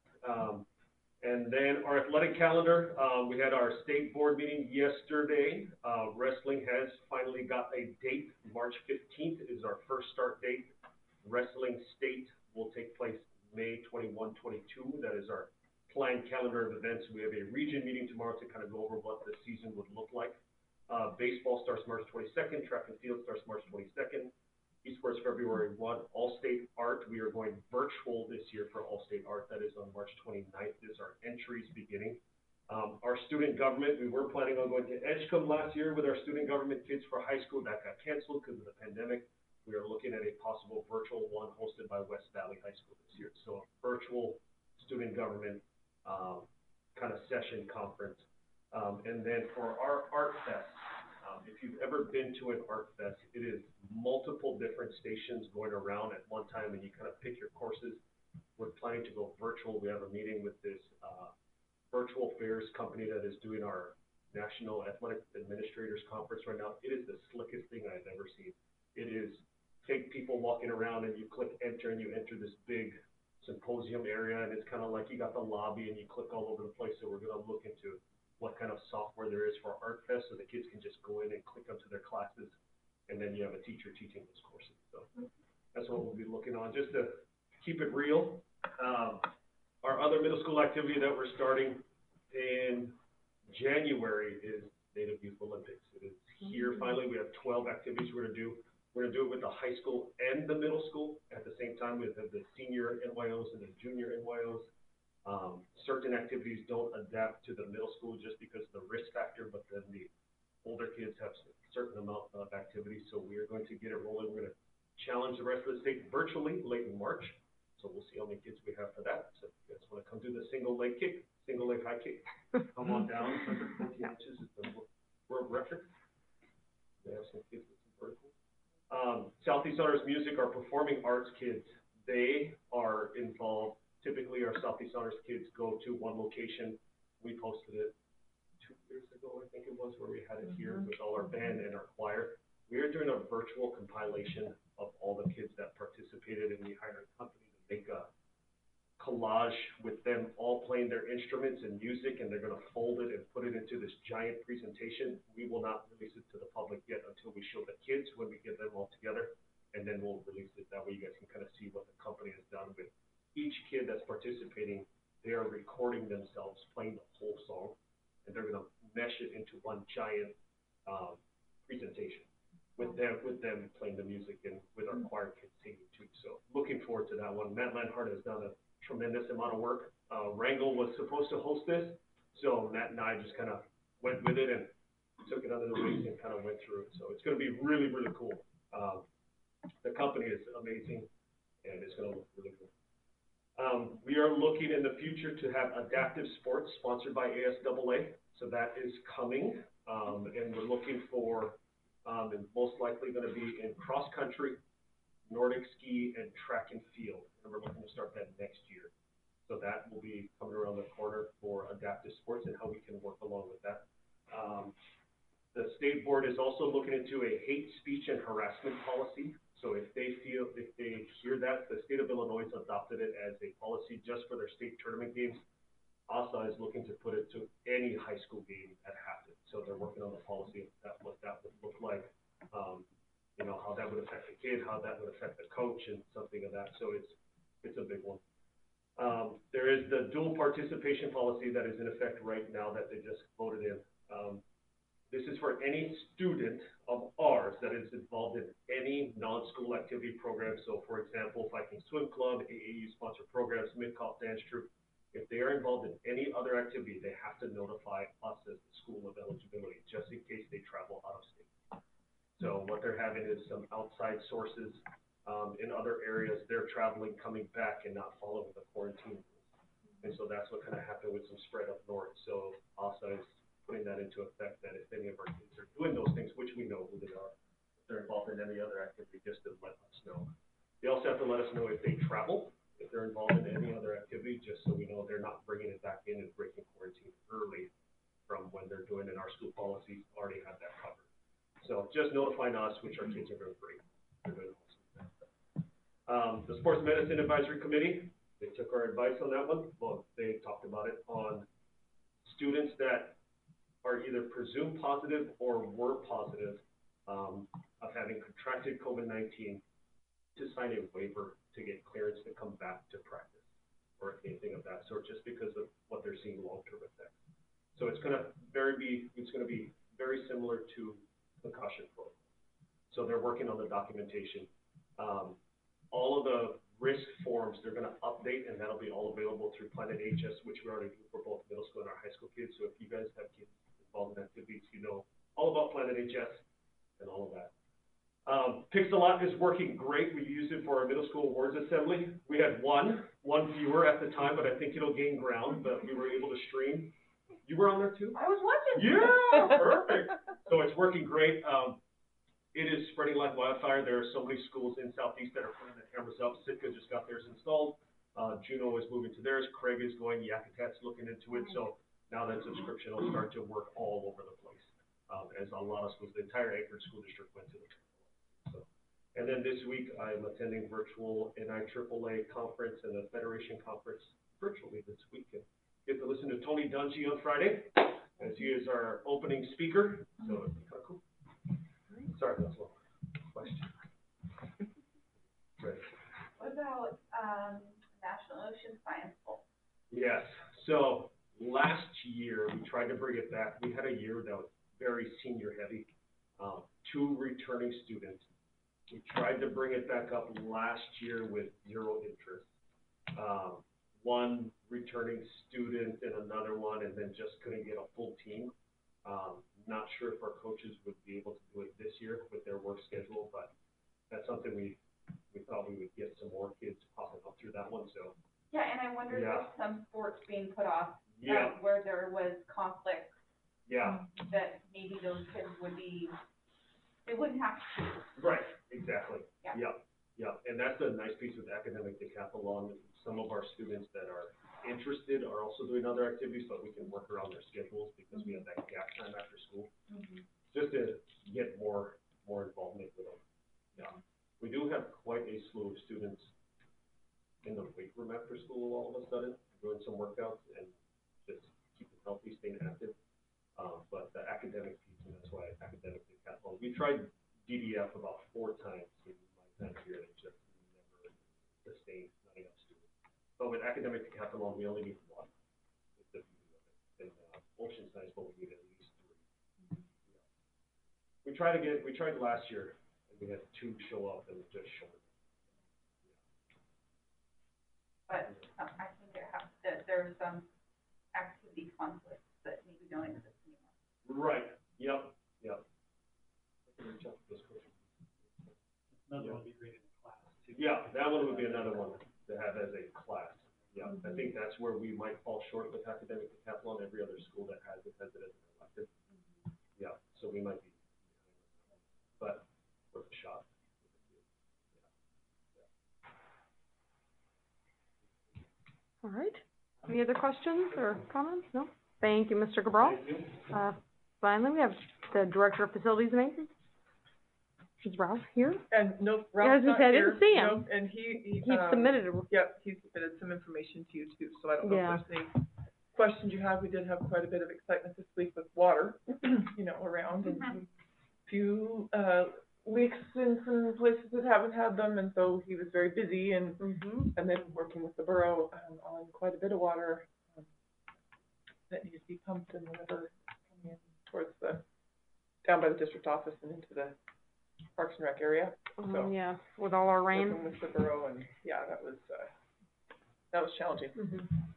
And then our athletic calendar, we had our state board meeting yesterday. Wrestling has finally got a date. March 15th is our first start date. Wrestling state will take place May 21, 22. That is our planned calendar of events. We have a region meeting tomorrow to kind of go over what the season would look like. Baseball starts March 22nd, track and field starts March 22nd, esports February 1, All-State Art, we are going virtual this year for All-State Art, that is on March 29th, is our entries beginning. Our student government, we were planning on going to Edgecombe last year with our student government kids for high school, that got canceled because of the pandemic. We are looking at a possible virtual one hosted by West Valley High School this year, so a virtual student government kind of session conference. And then for our Art Fest, if you've ever been to an Art Fest, it is multiple different stations going around at one time, and you kind of pick your courses. We're planning to go virtual. We have a meeting with this virtual fairs company that is doing our National Athletic Administrators Conference right now. It is the slickest thing I've ever seen. It is take people walking around, and you click enter, and you enter this big symposium area, and it's kind of like you got the lobby, and you click all over the place. So we're going to look into what kind of software there is for Art Fest, so the kids can just go in and click onto their classes, and then you have a teacher teaching those courses. So that's what we'll be looking on, just to keep it real. Our other middle school activity that we're starting in January is Native Youth Olympics. It is here finally. We have 12 activities we're going to do. We're going to do it with the high school and the middle school at the same time. We have the senior NYOs and the junior NYOs. Certain activities don't adapt to the middle school just because of the risk factor, but then the older kids have a certain amount of activities, so we are going to get it rolling. We're going to challenge the rest of the state virtually late in March, so we'll see how many kids we have for that. So if you guys want to come do the single leg kick, single leg high kick, come on down. 114 inches is the world record. They have some kids with some verticals. Southeast Honors Music, our performing arts kids, they are involved. Typically, our Southeast Honors kids go to one location. We posted it 2 years ago, I think it was, where we had it here with all our band and our choir. We are doing a virtual compilation of all the kids that participated, and we hired a company to make a collage with them all playing their instruments and music, and they're going to fold it and put it into this giant presentation. We will not release it to the public yet until we show the kids when we get them all together, and then we'll release it. That way you guys can kind of see what the company has done with each kid that's participating. They are recording themselves playing the whole song, and they're going to mesh it into one giant presentation with them playing the music and with our choir kids singing too. So looking forward to that one. Matt Lanhart has done a tremendous amount of work. Wrangell was supposed to host this, so Matt and I just kind of went with it and took it under the wings and kind of went through it. So it's going to be really, really cool. The company is amazing, and it's going to look really cool. We are looking in the future to have adaptive sports sponsored by ASAA, so that is coming, and we're looking for, and most likely going to be in cross country, Nordic ski, and track and field, and we're looking to start that next year. So that will be coming around the corner for adaptive sports and how we can work along with that. The state board is also looking into a hate speech and harassment policy. So if they hear that, the state of Illinois has adopted it as a policy just for their state tournament games. ASA is looking to put it to any high school game that happens. So they're working on the policy of what that would look like, how that would affect the kid, how that would affect the coach, and something of that. So it's a big one. There is the dual participation policy that is in effect right now that they just voted in. This is for any student of ours that is involved in any non-school activity program. So, for example, Viking Swim Club, AAU-sponsored programs, Mid-Cop Dance Troupe. If they are involved in any other activity, they have to notify us as the school of eligibility, just in case they travel out of state. So what they're having is some outside sources in other areas, they're traveling, coming back and not following the quarantine rules. And so that's what kind of happened with some spread up north. So ASA is putting that into effect, that if any of our kids are doing those things, which we know who they are, if they're involved in any other activity, just to let us know. They also have to let us know if they travel, if they're involved in any other activity, just so we know they're not bringing it back in and breaking quarantine early from when they're doing it. Our school policies already have that covered. So just notifying us, which our kids are doing great. They're doing awesome. The Sports Medicine Advisory Committee, they took our advice on that one. Well, they talked about it on students that are either presumed positive or were positive of having contracted COVID-19 to sign a waiver to get clearance to come back to practice or anything of that sort, just because of what they're seeing long-term effects. So it's going to be very similar to concussion protocol. So they're working on the documentation. All of the risk forms they're going to update, and that'll be all available through Planet HS, which we already do for both middle school and our high school kids. So if you guys have kids involved in activities, you know all about Planet HS and all of that. Pixelot is working great. We use it for our middle school awards assembly. We had one viewer at the time, but I think it'll gain ground. But we were able to stream. You were on there too?
I was watching.
Yeah, perfect. So it's working great. It is spreading like wildfire. There are so many schools in Southeast that are putting the cameras up. Sitka just got theirs installed. Juneau is moving to theirs. Craig is going. Yakutat's looking into it. So now that subscription will start to work all over the place. As a lot of schools, the entire Anchorage School District went to the. So, and then this week I am attending virtual NIAAA conference and the Federation conference virtually this weekend. Get to listen to Tony Dungy on Friday, as he is our opening speaker. So it's kind of cool. Sorry, that's a long question. Right.
What about, National Ocean Science Bowl?
Yes. So last year we tried to bring it back. We had a year that was very senior heavy. 2 returning students. We tried to bring it back up last year with 0 interest. 1 returning student and another one, and then just couldn't get a full team. Not sure if our coaches would be able to do it this year with their work schedule, but that's something we thought we would get some more kids popping up through that one. So
Yeah, and I wondered if some sports being put off,
yeah,
where there was conflict,
yeah,
that maybe those kids would be, they wouldn't have to.
right, exactly.
Yeah.
Yeah, and that's a nice piece with academic decathlon. Some of our students that are interested are also doing other activities, but we can work around their schedules because we have that gap time after school, just to get more involvement with them. Yeah, we do have quite a slew of students in the weight room after school all of a sudden, doing some workouts and just keeping healthy, staying active. But the academic piece, and that's why academic decathlon. We tried DDF about 4 times in my time here, and it just never sustained, not enough students. But with academic decathlon, we only need 1. It's the beauty of it. And ocean science, but we need at least 3. Yeah. We tried last year, and we had 2 show up, and it just showed.
But I think there's some activity conflicts that maybe don't exist anymore.
Right, yep. I can reach out to those coaches.
Another one would be great in class too.
Yeah, that one would be another one to have as a class. Yeah, I think that's where we might fall short with academic decathlon. Every other school that has it as an elective. Yeah, so we might be, but worth a shot.
All right. Any other questions or comments? No? Thank you, Mr. Cabral. Finally, we have the Director of Facilities and Maintenance. Is Ralph here?
And no,
Yeah, I was
Ralph's
gonna
not
say, I
here.
didn't see him.
No, and he
He submitted it.
Yep, he submitted some information to you too, so I don't know if there's any questions you have. We did have quite a bit of excitement this week with water, around, and a few, leaks in some places that haven't had them, and so he was very busy and then working with the borough, on quite a bit of water, that needs to be pumped in the river coming in towards down by the district office and into the Parks and Rec area. So,
yeah, with all our rain.
working with the borough, and yeah, that was challenging.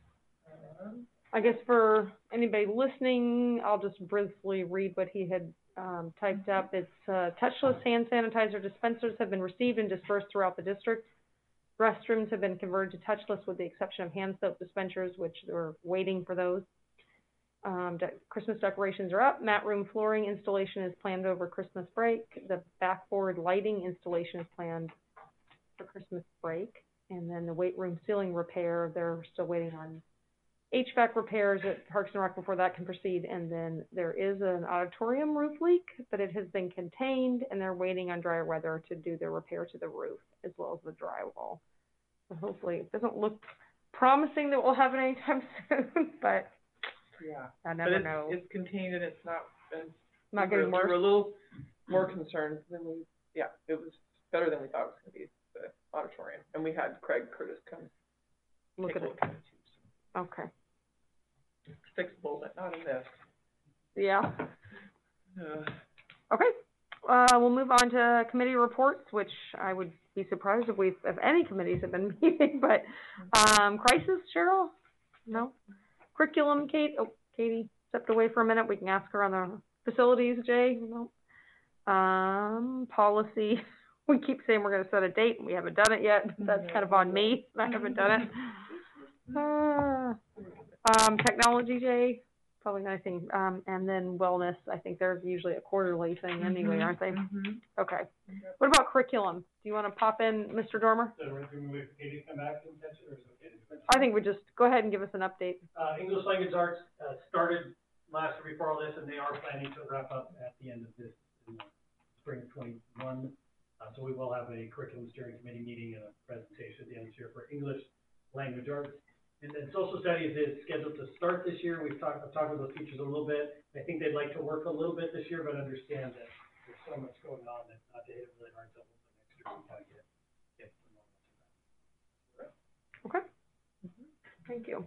I guess for anybody listening, I'll just briefly read what he had typed up. It's, touchless hand sanitizer dispensers have been received and dispersed throughout the district. Restrooms have been converted to touchless with the exception of hand soap dispensers, which we're waiting for those. Christmas decorations are up. Mat room flooring installation is planned over Christmas break. The backboard lighting installation is planned for Christmas break. And then the weight room ceiling repair, they're still waiting on HVAC repairs at Parks and Rec before that can proceed. And then there is an auditorium roof leak, but it has been contained, and they're waiting on drier weather to do the repair to the roof as well as the drywall. So hopefully it doesn't look promising that we'll have it anytime soon, but
Yeah.
I never
But
know.
it's contained and it's not been.
Not getting
We were a
worse.
little more concerned than it was better than we thought it was gonna be, the auditorium. And we had Craig Curtis come
Look
take
at
a
it.
look at it too.
Okay.
So it's fixable, but not in this.
Yeah.
Uh,
Okay. We'll move on to committee reports, which I would be surprised if any committees have been meeting, but, crisis, Cheryl? No? Curriculum, Katie stepped away for a minute. We can ask her on the facilities, Jay? No? Policy, we keep saying we're gonna set a date and we haven't done it yet. That's kind of on me. I haven't done it. Technology, Jay? Probably nothing. And then wellness, I think they're usually a quarterly thing anyway, aren't they? Okay. What about curriculum? Do you wanna pop in, Mr. Dormer?
So we're going to wait for Katie to come back and catch it, or is it okay?
I think we just, go ahead and give us an update.
English language arts, started last year before all this, and they are planning to wrap up at the end of this, in spring of 21. So we will have a curriculum steering committee meeting and a presentation at the end of this year for English language arts. And then social studies is scheduled to start this year. I've talked with those teachers a little bit. I think they'd like to work a little bit this year, but understand that there's so much going on that not to hit it really hard until next year we kind of get some momentum.
Okay. Thank you.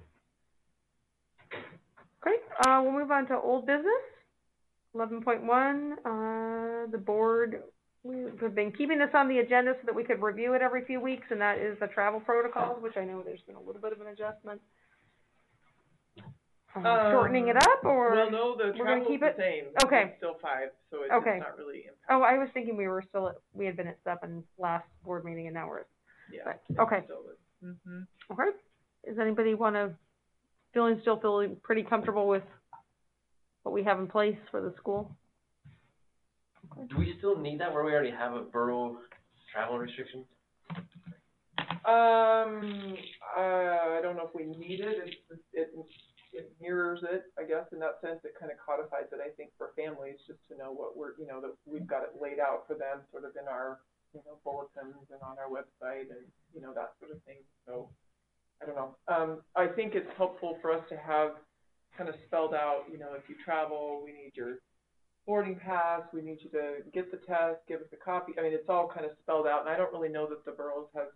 Great, we'll move on to old business. 11.1, the board, we've been keeping this on the agenda so that we could review it every few weeks, and that is the travel protocols, which I know there's been a little bit of an adjustment. Shortening it up, or?
Well, no, the
we're gonna
travel's
keep
the
it?
same.
Okay.
It's still 5, so it's
Okay.
not really impacted.
Oh, I was thinking we had been at 7 last board meeting, and now we're at,
Yeah.
but, okay. Okay, does anybody still feeling pretty comfortable with what we have in place for the school?
Do we still need that where we already have a borough travel restriction?
I don't know if we need it. It mirrors it, I guess, in that sense. It kind of codifies it, I think, for families, just to know what that we've got it laid out for them, sort of in our, bulletins and on our website and, that sort of thing. So, I don't know. I think it's helpful for us to have kind of spelled out, if you travel, we need your boarding pass, we need you to get the test, give us a copy. I mean, it's all kind of spelled out, and I don't really know that the boroughs have,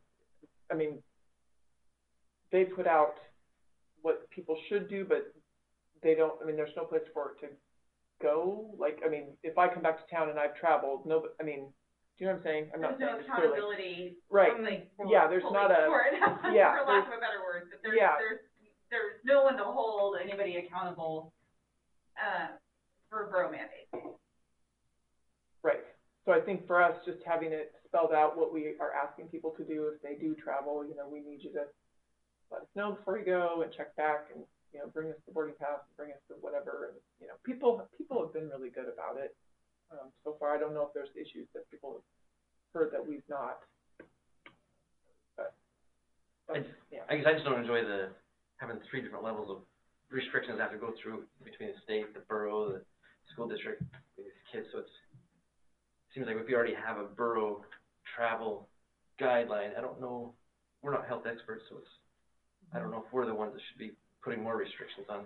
they put out what people should do, but they don't, there's no place for it to go. If I come back to town and I've traveled, do you know what I'm saying? I'm not saying
There's
this
no
clearly.
accountability.
Right.
From the
Yeah, there's not a,
for it,
yeah,
for lack of a better word, but there's no one to hold anybody accountable, for borough mandate.
right. So I think for us, just having it spelled out what we are asking people to do if they do travel, we need you to let us know before you go and check back and, bring us the boarding pass and bring us the whatever. And, people have been really good about it. So far, I don't know if there's issues that people have heard that we've not. But yeah.
I guess I just don't enjoy having 3 different levels of restrictions I have to go through between the state, the borough, the school district, with these kids. So it seems like if we already have a borough travel guideline, I don't know, we're not health experts, so I don't know if we're the ones that should be putting more restrictions on.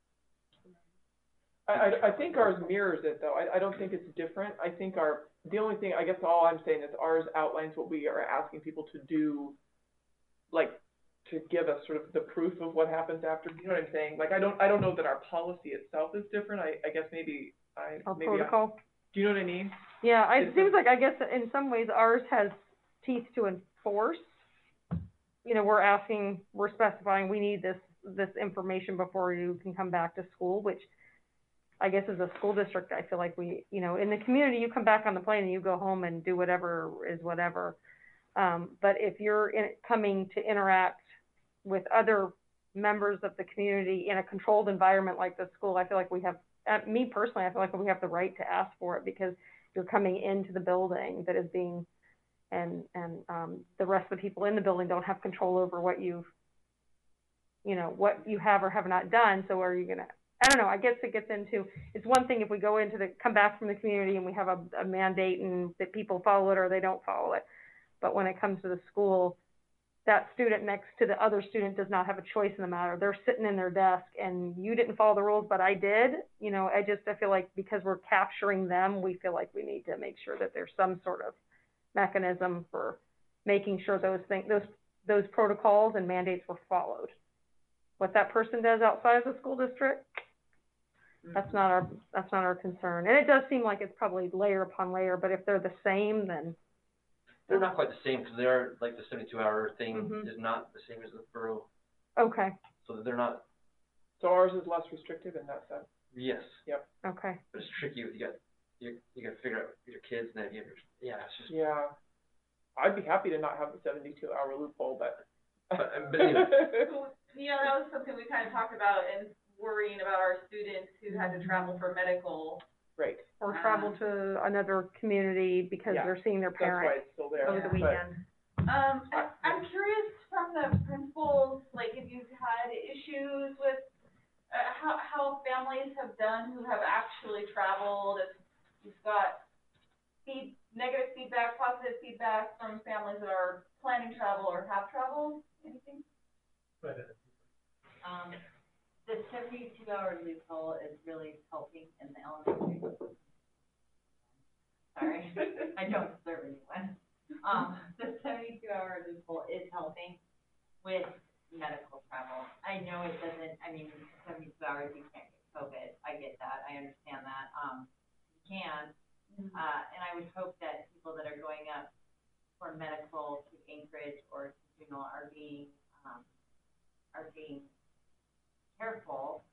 I think ours mirrors it, though. I don't think it's different. I think the only thing, I guess all I'm saying is ours outlines what we are asking people to do, to give us sort of the proof of what happens after, you know what I'm saying? I don't know that our policy itself is different. I guess maybe
Protocol?
Do you know what I mean?
Yeah, it seems like, I guess, in some ways, ours has teeth to enforce. We're specifying we need this information before you can come back to school, which I guess as a school district, I feel like we, you know, in the community, you come back on the plane and you go home and do whatever is whatever. But if you're coming to interact with other members of the community in a controlled environment like the school, I feel like we have, me personally, I feel like we have the right to ask for it, because you're coming into the building that is being, and the rest of the people in the building don't have control over what you have or have not done. So are you gonna, I don't know, I guess it gets into, it's one thing if we go into come back from the community and we have a mandate and that people follow it or they don't follow it. But when it comes to the school, that student next to the other student does not have a choice in the matter. They're sitting in their desk and you didn't follow the rules, but I did. You know, I feel like because we're capturing them, we feel like we need to make sure that there's some sort of mechanism for making sure those protocols and mandates were followed. What that person does outside of the school district, that's not our concern. And it does seem like it's probably layer upon layer, but if they're the same, then
they're not quite the same, because they're like the 72-hour thing is not the same as the borough.
Okay.
So they're not.
So ours is less restrictive in that sense.
Yes.
Yep.
Okay.
But it's tricky with you got to figure out your kids and then you have it's just.
Yeah. I'd be happy to not have the 72-hour loophole, but.
But anyway.
You know, that was something we kind of talked about, and worrying about our students who had to travel for medical.
Right.
Or travel to another community because they're seeing their parents over the weekend.
I'm curious from the principals, like if you've had issues with how families have done who have actually traveled, if you've got negative feedback, positive feedback from families that are planning travel or have traveled, anything?
The 72-hour loophole is really helping in the elementary. Sorry, I don't serve anyone. The 72-hour loophole is helping with medical travel. I know it doesn't, 72 hours you can't get COVID. I get that. I understand that. You can. And I would hope that people that are going up for medical to Anchorage or to Juneau are being careful.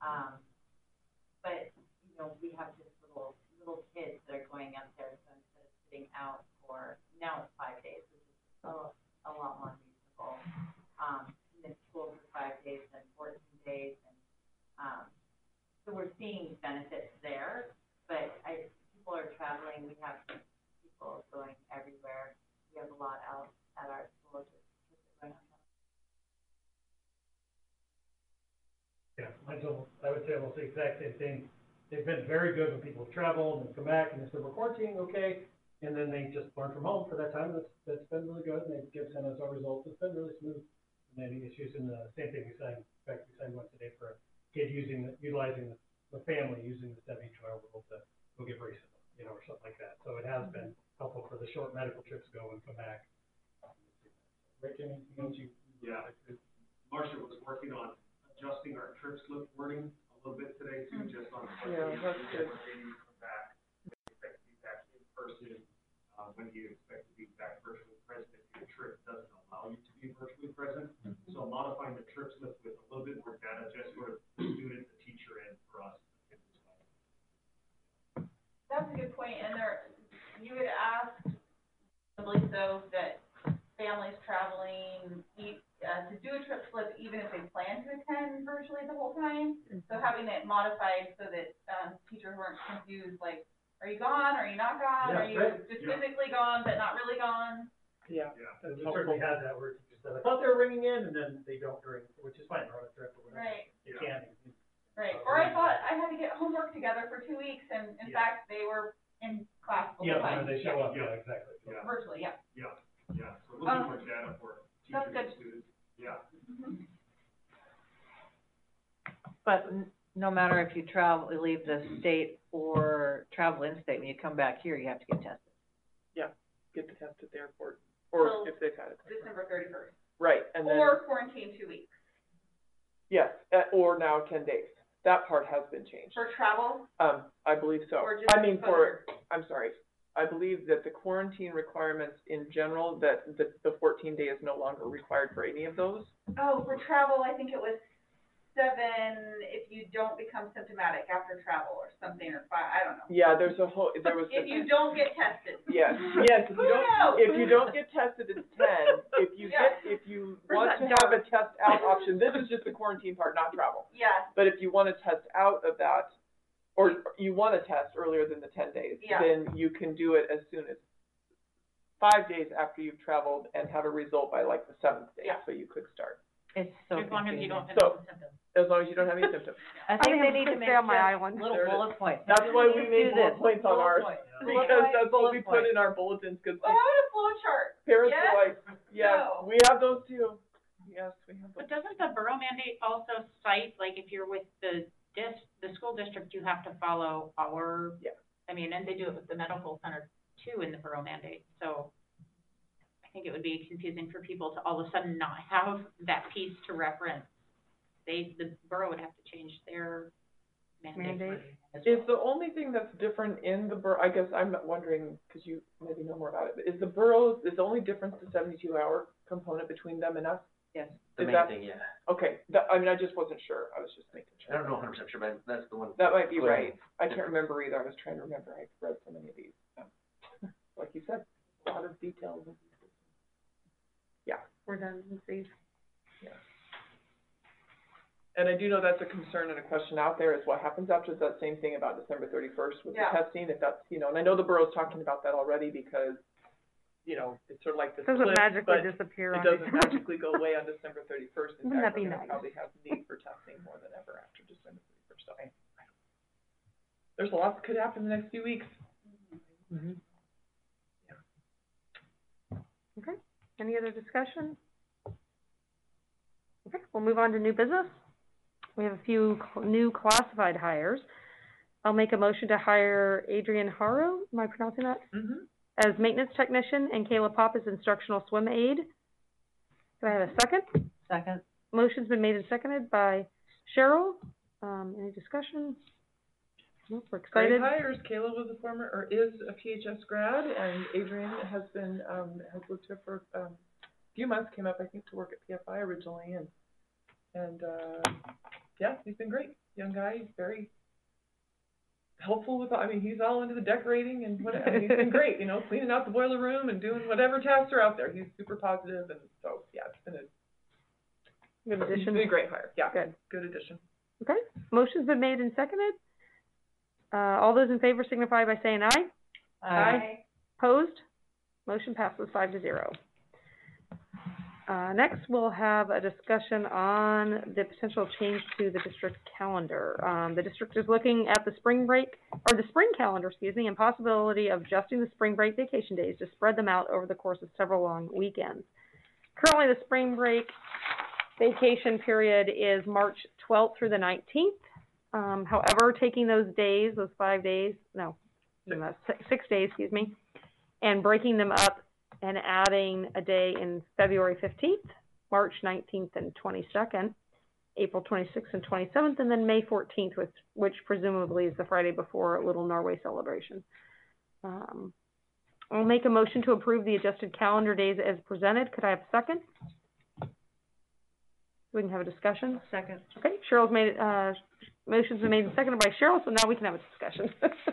But, you know, we have just little kids that are going up there, so instead of sitting out for, now it's 5 days, which is a lot more reasonable. In school for 5 days and 14 days, and so we're seeing benefits there. But people are traveling. We have people going everywhere. We have a lot out at our school just going on.
Yeah, I would say almost the exact same thing. They've been very good when people have traveled and come back and they said, we're quarantining, okay, and then they just learn from home for that time. That's been really good, and they give sent us our results. It's been really smooth. And any issues in the same thing we signed. In fact, we signed one today for a kid utilizing the family using the 72-hour rule to go get braces, you know, or something like that. So it has been helpful for the short medical trips go and come back. Right, Jimmy?
Yeah, Marcia was working on adjusting our trip slip wording a little bit today too, just on.
That's good.
Come back, expect to be back in person, when do you expect to be back virtually present if your trip doesn't allow you to be virtually present. So modifying the trip slip with a little bit more data, just for the student, the teacher, and for us.
That's a good point, and you had asked, reasonably so, that families traveling to do a trip slip even if they plan to attend virtually the whole time. So having it modified so that teachers weren't confused, like, are you gone? Are you not gone? Are you just physically gone but not really gone?
Yeah, we certainly had that where teachers said, I thought they were ringing in, and then they don't ring, which is fine, they're on a trip or whatever.
Right.
They can.
Right. Or I thought I had to get homework together for 2 weeks, and in fact, they were in class the whole time.
Yeah, when they show up, exactly.
Yeah. Virtually, yeah.
Yeah, so a little bit more data for teachers and students. Yeah.
But no matter if you leave the state or travel in-state, when you come back here, you have to get tested.
Yeah, get the test at the airport, or
So,
if they've had it.
December 31st.
Right, and then.
Or quarantine 2 weeks.
Yes, or now 10 days. That part has been changed.
For travel?
I believe so.
Or just
I believe that the quarantine requirements in general, that the 14 day is no longer required for any of those.
Oh, for travel, I think it was if you don't become symptomatic after travel or something, or I don't know.
Yeah, there was.
If you don't get tested.
Yes, if
Who knows?
you don't get tested, it's 10. If you want to have a test out option, this is just the quarantine part, not travel.
Yes,
But if you want to test out of that, or you want to test earlier than the 10 days,
Yeah.
then you can do it as soon as 5 days after you've traveled and have a result by like the 7th day,
Yeah.
so you could start.
It's so
As long as you don't have
So-
any symptoms.
As long as you don't have any symptoms.
I
I
think
think
they
I'm
need to
gonna
make
stay on my
just
island.
little
There it is.
bullet points.
That's why we
Let's
made
do
bullet
this.
points on
Bullet
ours,
points.
because that's what
Bullet
we put
points.
in our bulletins, because
well, how about a flow chart?
parents
Yes?
were like, yes,
No.
we have those too. Yes, we have those.
But doesn't the borough mandate also cite, like, if you're with the school district, you have to follow our?
Yeah.
I mean, and they do it with the medical center too in the borough mandate, so I think it would be confusing for people to all of a sudden not have that piece to reference. The borough would have to change their mandate. as
Is
well.
the only thing that's different in the borough, I guess I'm wondering, because you maybe know more about it, but is the only difference the 72-hour component between them and us?
Yes.
The
Is
main
that-
thing, yeah.
Okay, I just wasn't sure, I was just making
I
sure.
don't know 100% sure, but that's the one.
That might be
Clear.
right, I can't remember either, I was trying to remember, I've read so many of these. Like you said, a lot of details. Yeah.
Redundancies.
And I do know that's a concern and a question out there, is what happens after that same thing about December 31st with the
Yeah.
testing, if that's, and I know the borough's talking about that already, because, it's sort of like this
Doesn't
cliff,
magically
but
disappear
it
on
doesn't
December.
magically go away on December 31st. In
Wouldn't
fact,
that be
we're gonna
nice?
probably have need for testing more than ever after December 31st, so there's a lot that could happen in the next few weeks.
Mm-hmm. Okay, any other discussion? Okay, we'll move on to new business. We have a few new classified hires. I'll make a motion to hire Adrian Haro, am I pronouncing that?
Mm-hmm.
As maintenance technician, and Kayla Pop as instructional swim aide. Do I have a second?
Second.
Motion's been made and seconded by Cheryl. Any discussion? Nope, we're excited.
Great hires. Kayla was is a PHS grad, and Adrian has been, has worked here for, a few months, came up, I think, to work at PFI originally, and yeah, he's been great. Young guy, he's very helpful with, he's all into the decorating and whatever. He's been great, cleaning out the boiler room and doing whatever tasks are out there. He's super positive, and so, yeah, it's been
Good
he's
addition.
been a great hire. Yeah,
Good
addition.
Okay, motion's been made and seconded. All those in favor signify by saying aye.
Aye.
Opposed? Motion passes 5-0. Next, we'll have a discussion on the potential change to the district calendar. The district is looking at the spring calendar, and possibility of adjusting the spring break vacation days to spread them out over the course of several long weekends. Currently, the spring break vacation period is March 12th through the 19th. However, taking those days, those 5 days, no, 6 days, and breaking them up and adding a day in February 15th, March 19th and 22nd, April 26th and 27th, and then May 14th, which presumably is the Friday before Little Norway celebration. I'll make a motion to approve the adjusted calendar days as presented. Could I have a second? We can have a discussion.
Second.
Okay, Cheryl's made, motion's been made and seconded by Cheryl, so now we can have a discussion.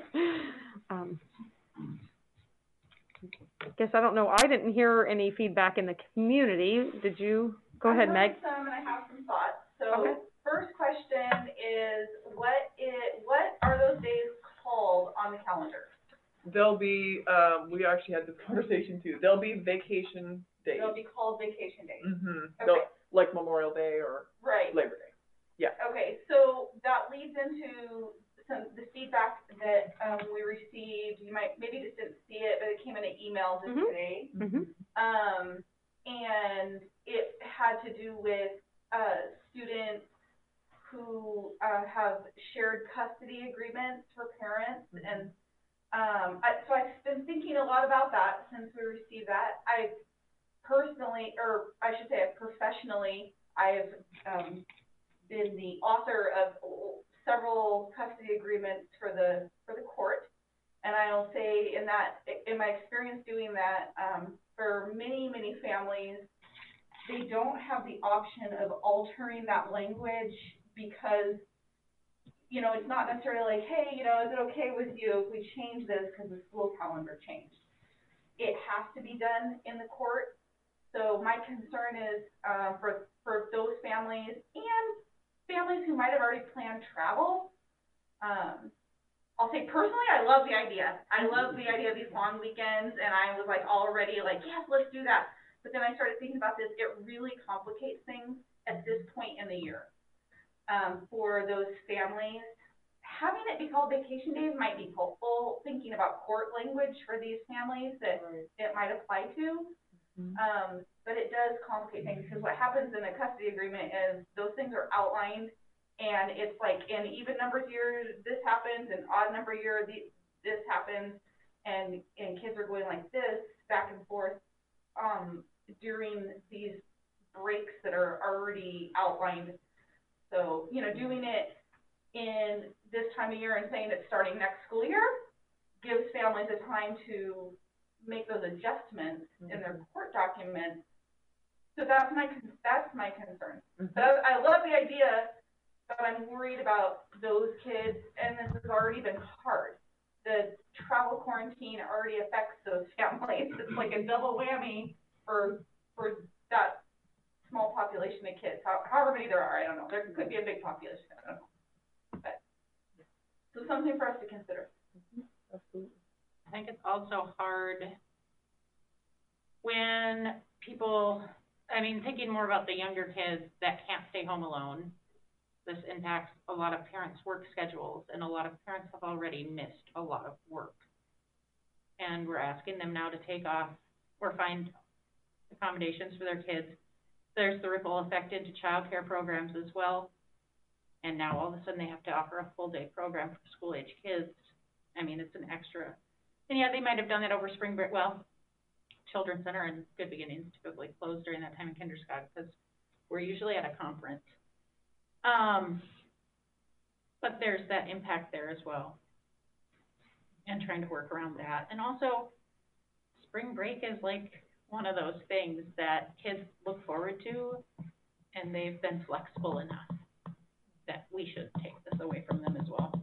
Guess I don't know, I didn't hear any feedback in the community. Did you? Go ahead, Meg.
I heard some, and I have some thoughts. So,
Okay.
first question is, what are those days called on the calendar?
They'll be, we actually had this conversation too, they'll be vacation days.
They'll be called vacation days.
Mm-hmm.
Okay.
Like Memorial Day or
Right.
Labor Day. Yeah.
Okay, so that leads into the feedback that, we received. You maybe just didn't see it, but it came in an email just
Mhm.
today.
Mm-hmm.
And it had to do with, students who, have shared custody agreements for parents, and, so I've been thinking a lot about that since we received that. I've personally, or I should say professionally, I've, been the author of several custody agreements for the court. And I'll say in my experience doing that, for many, many families, they don't have the option of altering that language because, you know, it's not necessarily like, hey, you know, is it okay with you if we change this because the school calendar changed? It has to be done in the court. So my concern is, for those families and families who might have already planned travel. I'll say personally, I love the idea. I love the idea of these long weekends, and I was like already like, yes, let's do that. But then I started thinking about this. It really complicates things at this point in the year. For those families, having it be called vacation days might be helpful, thinking about court language for these families that it might apply to. But it does complicate things, because what happens in a custody agreement is those things are outlined, and it's like in even number year this happens, and odd number year this happens, and kids are going like this back and forth during these breaks that are already outlined. So, you know, doing it in this time of year and saying it's starting next school year gives families a time to make those adjustments in their court documents. So that's my concern. But I love the idea, but I'm worried about those kids, and this has already been hard. The travel quarantine already affects those families. It's like a double whammy for that small population of kids. However many there are, I don't know. There could be a big population, I don't know. But, so something for us to consider.
Absolutely.
I think it's also hard when people, I mean, thinking more about the younger kids that can't stay home alone. This impacts a lot of parents' work schedules, and a lot of parents have already missed a lot of work. And we're asking them now to take off or find accommodations for their kids. There's the ripple effect into childcare programs as well. And now all of a sudden they have to offer a full day program for school-age kids. I mean, it's an extra. And yeah, they might have done that over spring break. Well, Children's Center and Good Beginnings typically close during that time in Kindergarten because we're usually at a conference. But there's that impact there as well, and trying to work around that. And also, spring break is like one of those things that kids look forward to, and they've been flexible enough that we should take this away from them as well.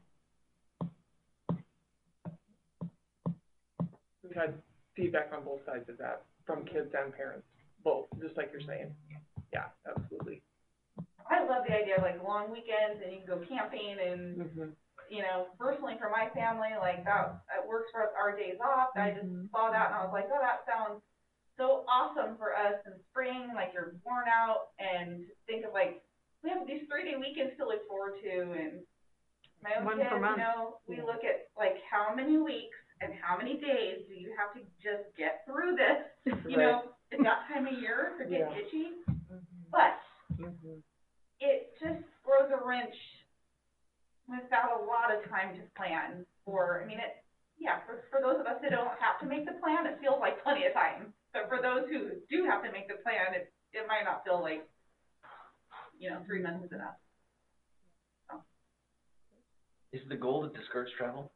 We've had feedback on both sides of that, from kids and parents, both, just like you're saying. Yeah, absolutely.
I love the idea of like long weekends, and you can go camping, and you know, personally for my family, like that, it works for us, our days off. I just saw that and I was like, oh, that sounds so awesome for us in spring. Like, you're worn out, and think of like, we have these 3-day weekends to look forward to, and my own kids, you know, we look at like how many weeks and how many days do you have to just get through this? You know, it's that time of year to get itchy, but it just throws a wrench without a lot of time to plan for. I mean, for those of us that don't have to make the plan, it feels like plenty of time. But for those who do have to make the plan, it might not feel like, you know, 3 months is enough. So.
Is the goal to discourage travel?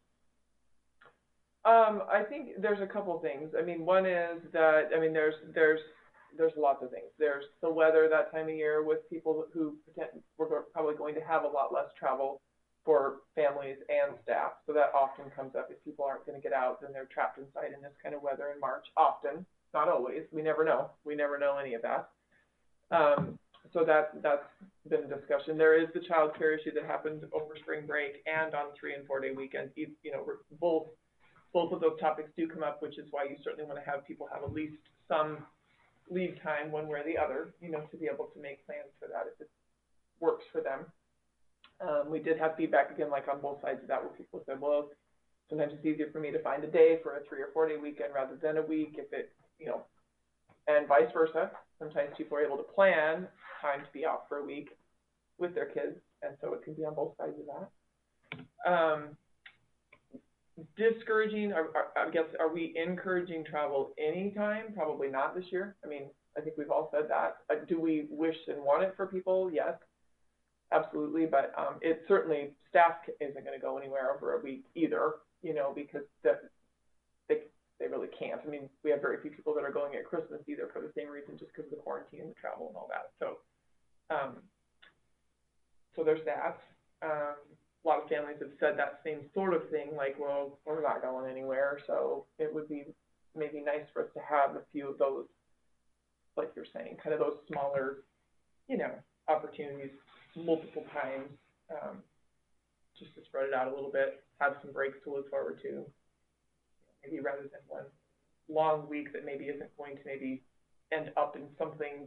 I think there's a couple things. I mean, one is that, I mean, there's lots of things. There's the weather that time of year with people who we're probably going to have a lot less travel for families and staff. So that often comes up. If people aren't going to get out, then they're trapped inside in this kind of weather in March. Often, not always. We never know. We never know any of that. So that's been a discussion. There is the child care issue that happened over spring break and on 3- and 4-day weekends. You know, both of those topics do come up, which is why you certainly want to have people have at least some lead time one way or the other, you know, to be able to make plans for that if it works for them. We did have feedback, again, like on both sides of that, where people said, well, sometimes it's easier for me to find a day for a 3- or 4-day weekend rather than a week, if it, you know, and vice versa. Sometimes people are able to plan time to be off for a week with their kids, and so it can be on both sides of that. Discouraging, I guess, are we encouraging travel anytime? Probably not this year. I mean, I think we've all said that. Do we wish and want it for people? Yes, absolutely. But it certainly, staff isn't going to go anywhere over a week either, you know, because they really can't. I mean, we have very few people that are going at Christmas either for the same reason, just because of the quarantine and the travel and all that. So so there's that. A lot of families have said that same sort of thing, like, well, we're not going anywhere, so it would be maybe nice for us to have a few of those, like you're saying, kind of those smaller, you know, opportunities multiple times, just to spread it out a little bit, have some breaks to look forward to, maybe rather than one long week that maybe isn't going to maybe end up in something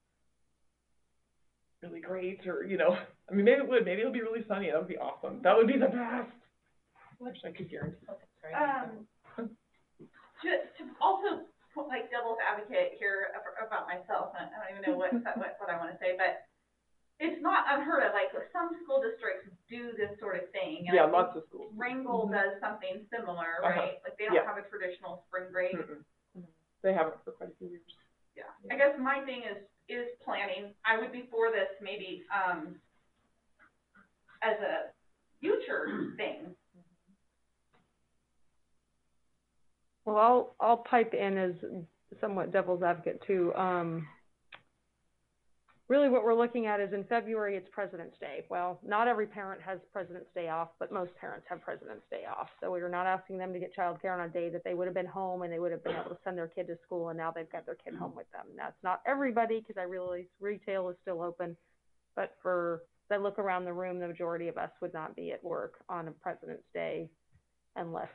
really great, or, you know, I mean, maybe it would, maybe it'll be really sunny, that would be awesome, that would be the best. I wish I could guarantee that.
To also, like, devil's advocate here about myself, and I don't even know what I wanna say, but it's not unheard of, like, some school districts do this sort of thing. And
Yeah,
I think
lots of schools.
Ringgold does something similar, right? Like, they don't have a traditional spring break.
They haven't for quite a few years.
Yeah. I guess my thing is planning. I would be for this maybe, as a future thing.
Well, I'll pipe in as somewhat devil's advocate too. Really what we're looking at is in February, it's President's Day. Well, not every parent has President's Day off, but most parents have President's Day off. So we're not asking them to get childcare on a day that they would have been home and they would have been able to send their kid to school, and now they've got their kid home with them. That's not everybody, because I realize retail is still open, but as I look around the room, the majority of us would not be at work on a President's Day unless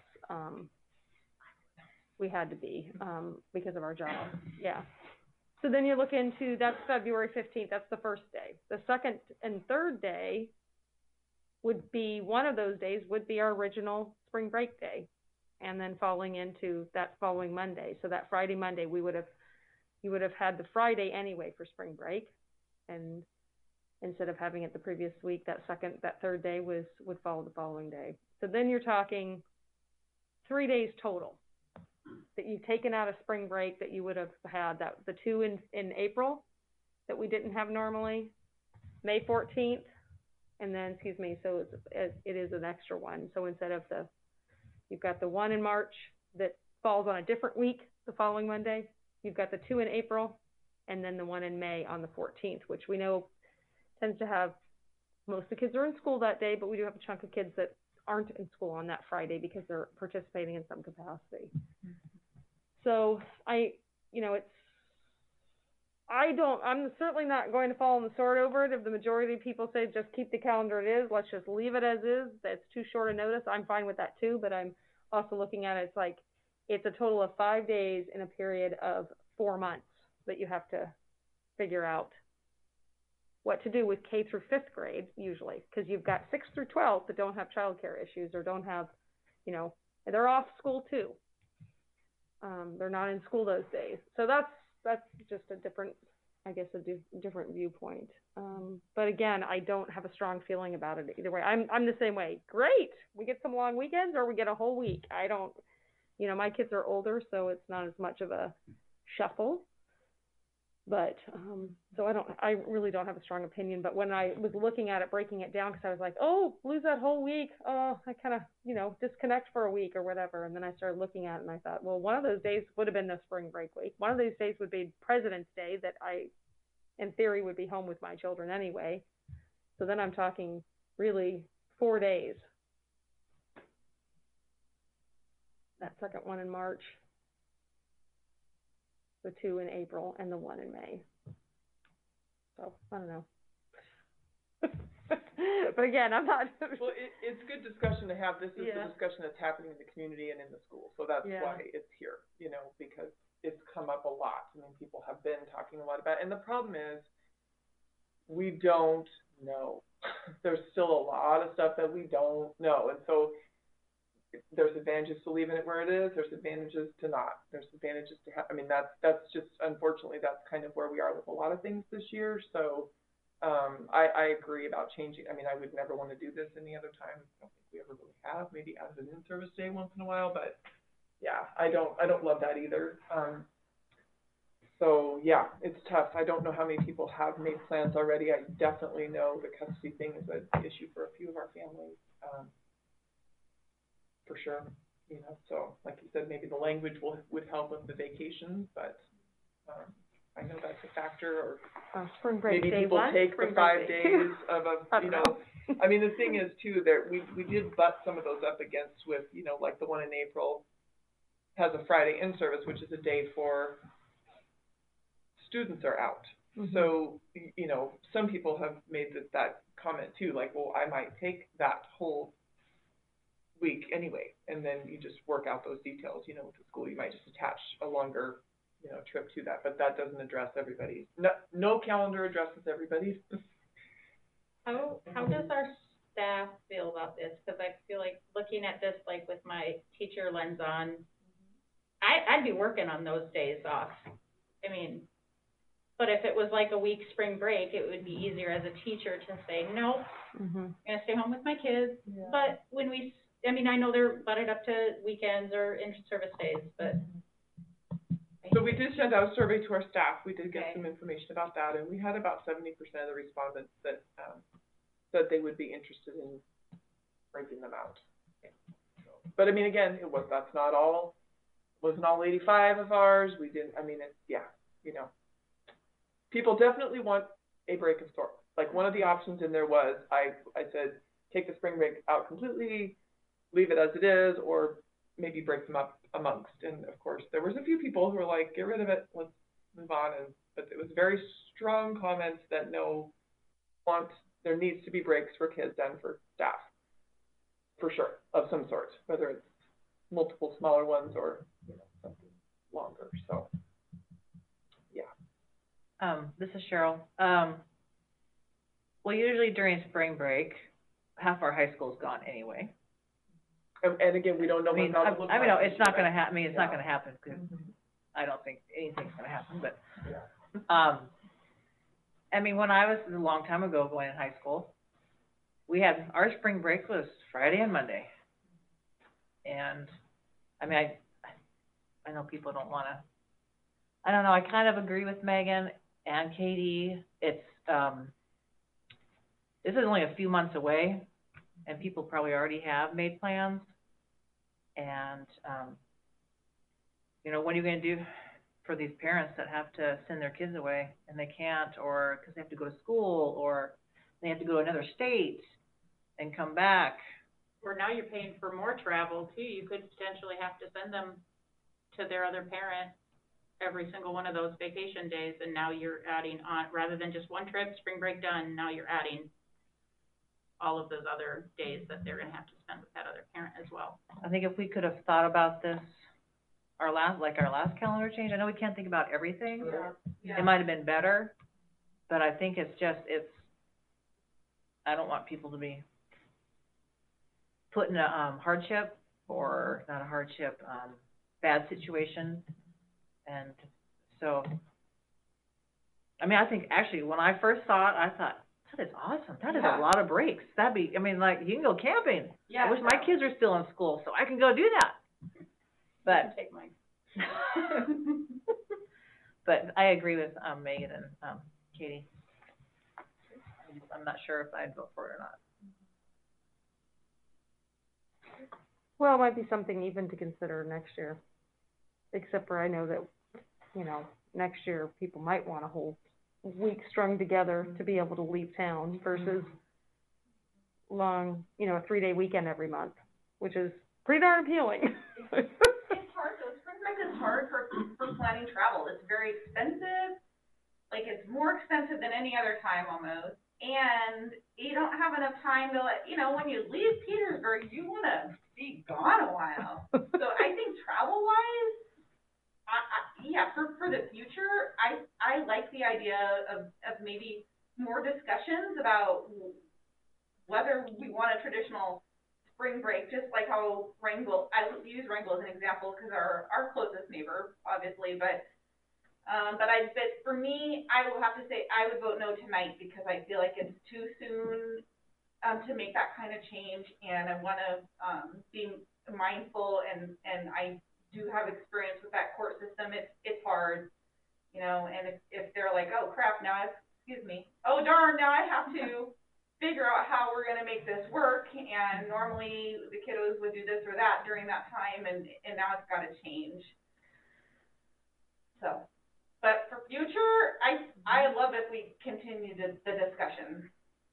we had to be because of our job. Yeah. So then you look into, that's February 15th, that's the first day. The second and third day would be, one of those days would be our original spring break day. And then falling into that following Monday. So that Friday, Monday, you would have had the Friday anyway for spring break. And instead of having it the previous week, that third day would follow the following day. So then you're talking 3 days total that you've taken out of spring break that you would have had, that the 2 in April that we didn't have normally, May 14th, and then, so it is an extra one. So instead of you've got the 1 in March that falls on a different week the following Monday, you've got the 2 in April, and then the 1 in May on the 14th, which we know tends to have, most of the kids are in school that day, but we do have a chunk of kids that aren't in school on that Friday because they're participating in some capacity. So I'm certainly not going to fall on the sword over it. If the majority of people say just keep the calendar it is, let's just leave it as is, that's too short a notice, I'm fine with that too, but I'm also looking at it, it's like, it's a total of 5 days in a period of 4 months that you have to figure out what to do with K through 5th grade, usually, because you've got 6th through 12th that don't have childcare issues or don't have, they're off school too. They're not in school those days. So that's just a different, I guess, different viewpoint. But again, I don't have a strong feeling about it either way. I'm the same way. Great, we get some long weekends or we get a whole week. I don't, my kids are older, so it's not as much of a shuffle. But, so I really don't have a strong opinion, but when I was looking at it, breaking it down, because I was like, oh, lose that whole week, oh, I kind of, disconnect for a week or whatever, and then I started looking at it, and I thought, well, one of those days would have been the spring break week. One of those days would be President's Day that I, in theory, would be home with my children anyway. So then I'm talking, really, 4 days. That second one in March, the 2 in April, and the 1 in May. So, I don't know. But again, I'm not...
Well, it's good discussion to have. This is the discussion that's happening in the community and in the school. So that's why it's here, because it's come up a lot. I mean, people have been talking a lot about it. And the problem is, we don't know. There's still a lot of stuff that we don't know. And so there's advantages to leaving it where it is. There's advantages to not. There's advantages to that's just, unfortunately, that's kind of where we are with a lot of things this year. So I agree about changing. I mean, I would never want to do this any other time. I don't think we ever really have. Maybe as an in-service day once in a while, but yeah, I don't love that either. So yeah, it's tough. I don't know how many people have made plans already. I definitely know the custody thing is an issue for a few of our families. For sure, so like you said, maybe the language would help with the vacations, but I know that's a factor, or
Spring break,
maybe
day
people
one?
take the
Spring break
5
day.
days of
I
a, you
don't
know, I mean, the thing is too, that we did butt some of those up against with, you know, like the one in April has a Friday in-service, which is a day for students are out.
Mhm.
So, you know, some people have made that comment too, like, well, I might take that whole week anyway, and then you just work out those details, you know, with the school, you might just attach a longer, you know, trip to that, but that doesn't address everybody's, no calendar addresses everybody's.
How does our staff feel about this? Because I feel like looking at this, like with my teacher lens on, I'd be working on those days off. I mean, but if it was like a week spring break, it would be easier as a teacher to say, nope,
Mhm.
I'm gonna stay home with my kids.
Yeah.
But when I mean, I know they're butted up to weekends or inter-service days, but.
So we did send out a survey to our staff, we did get
Okay.
some information about that, and we had about 70% of the respondents that, said they would be interested in breaking them out. But I mean, again, that's not all, wasn't all 85 of ours, we didn't, I mean, you know. People definitely want a break of sorts. Like, one of the options in there was, I said, take the spring break out completely, leave it as it is, or maybe break them up amongst. And of course, there was a few people who were like, get rid of it, let's move on. But it was very strong comments that there needs to be breaks for kids and for staff, for sure, of some sort, whether it's multiple smaller ones or, you know, something longer. So, yeah.
This is Cheryl. Well, usually during spring break, half our high school's gone anyway.
And again, we don't know
I mean,
what that looks like.
it's not gonna happen, it's not
Yeah.
gonna happen, because I don't think anything's gonna happen, but,
Yeah.
I mean, when I was, a long time ago, going in high school, our spring break was Friday and Monday. And, I mean, I know people don't wanna, I don't know, I kind of agree with Megan and Katie. It's, this is only a few months away, and people probably already have made plans. And, you know, what are you gonna do for these parents that have to send their kids away and they can't, or because they have to go to school, or they have to go to another state and come back?
Or now you're paying for more travel too, you could potentially have to send them to their other parent every single one of those vacation days, and now you're adding on, rather than just one trip, spring break done, now you're adding all of those other days that they're gonna have to spend with that other parent as well.
I think if we could have thought about this, our last calendar change, I know we can't think about everything. It might have been better, but I think it's I don't want people to be put in a, hardship, or not a hardship, bad situation. And so, I mean, I think actually, when I first saw it, I thought, that is awesome, that is a lot of breaks, I mean, like, you can go camping.
Yeah.
I wish my kids are still in school, so I can go do that. But,
Take mine.
but I agree with, Megan and, Katie. I'm not sure if I'd vote for it or not.
Well, it might be something even to consider next year. Except for I know that, you know, next year people might want a whole week strung together to be able to leave town versus long, you know, a 3-day weekend every month, which is pretty darn appealing.
It's hard though, spring break is hard for planning travel, it's very expensive, like, it's more expensive than any other time almost, and you don't have enough time to you know, when you leave Petersburg, you wanna be gone a while. So I think travel-wise, yeah, for the future, I like the idea of maybe more discussions about whether we want a traditional spring break, just like how Wrangell, I use Wrangell as an example because our closest neighbor, obviously, but for me, I will have to say I would vote no tonight because I feel like it's too soon to make that kind of change, and I want to be mindful, and I do have experience with that court system. It's hard, you know, and if they're like, oh crap, now oh darn, now I have to figure out how we're gonna make this work, and normally the kiddos would do this or that during that time, and now it's gotta change. So, But for future, I love if we continue the discussion.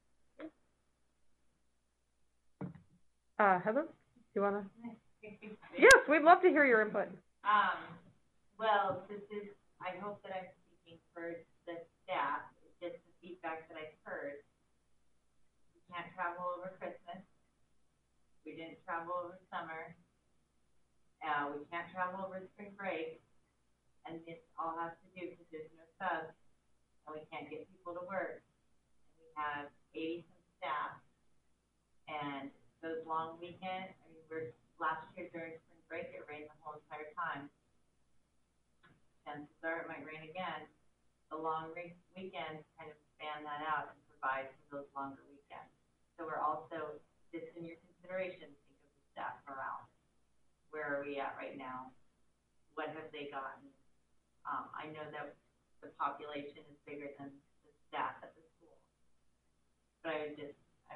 Heather, you wanna? Yes, we'd love to hear your input.
Well, I hope that I'm speaking for the staff, it's just the feedback that I've heard. We can't travel over Christmas. We didn't travel over summer. We can't travel over spring break. And this all has to do because there's no subs, and we can't get people to work. And we have 80-some staff, and those long weekends, I mean, last year during spring break, it rained the whole entire time. Chances are it might rain again. The long weekends kind of span that out and provide for those longer weekends. So we're also, just in your consideration, think of the staff morale. Where are we at right now? What have they gotten? I know that the population is bigger than the staff at the school. But I would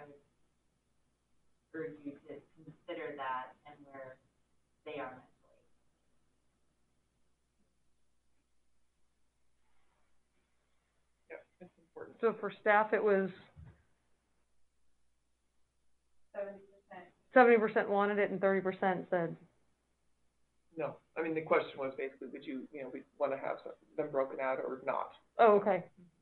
urge you to consider that and where they are mentally.
Yeah, it's important.
So for staff, it was
70%.
70% wanted it and 30% said,
No, I mean, the question was basically, would you, we want to have them broken out or not?
oh, okay.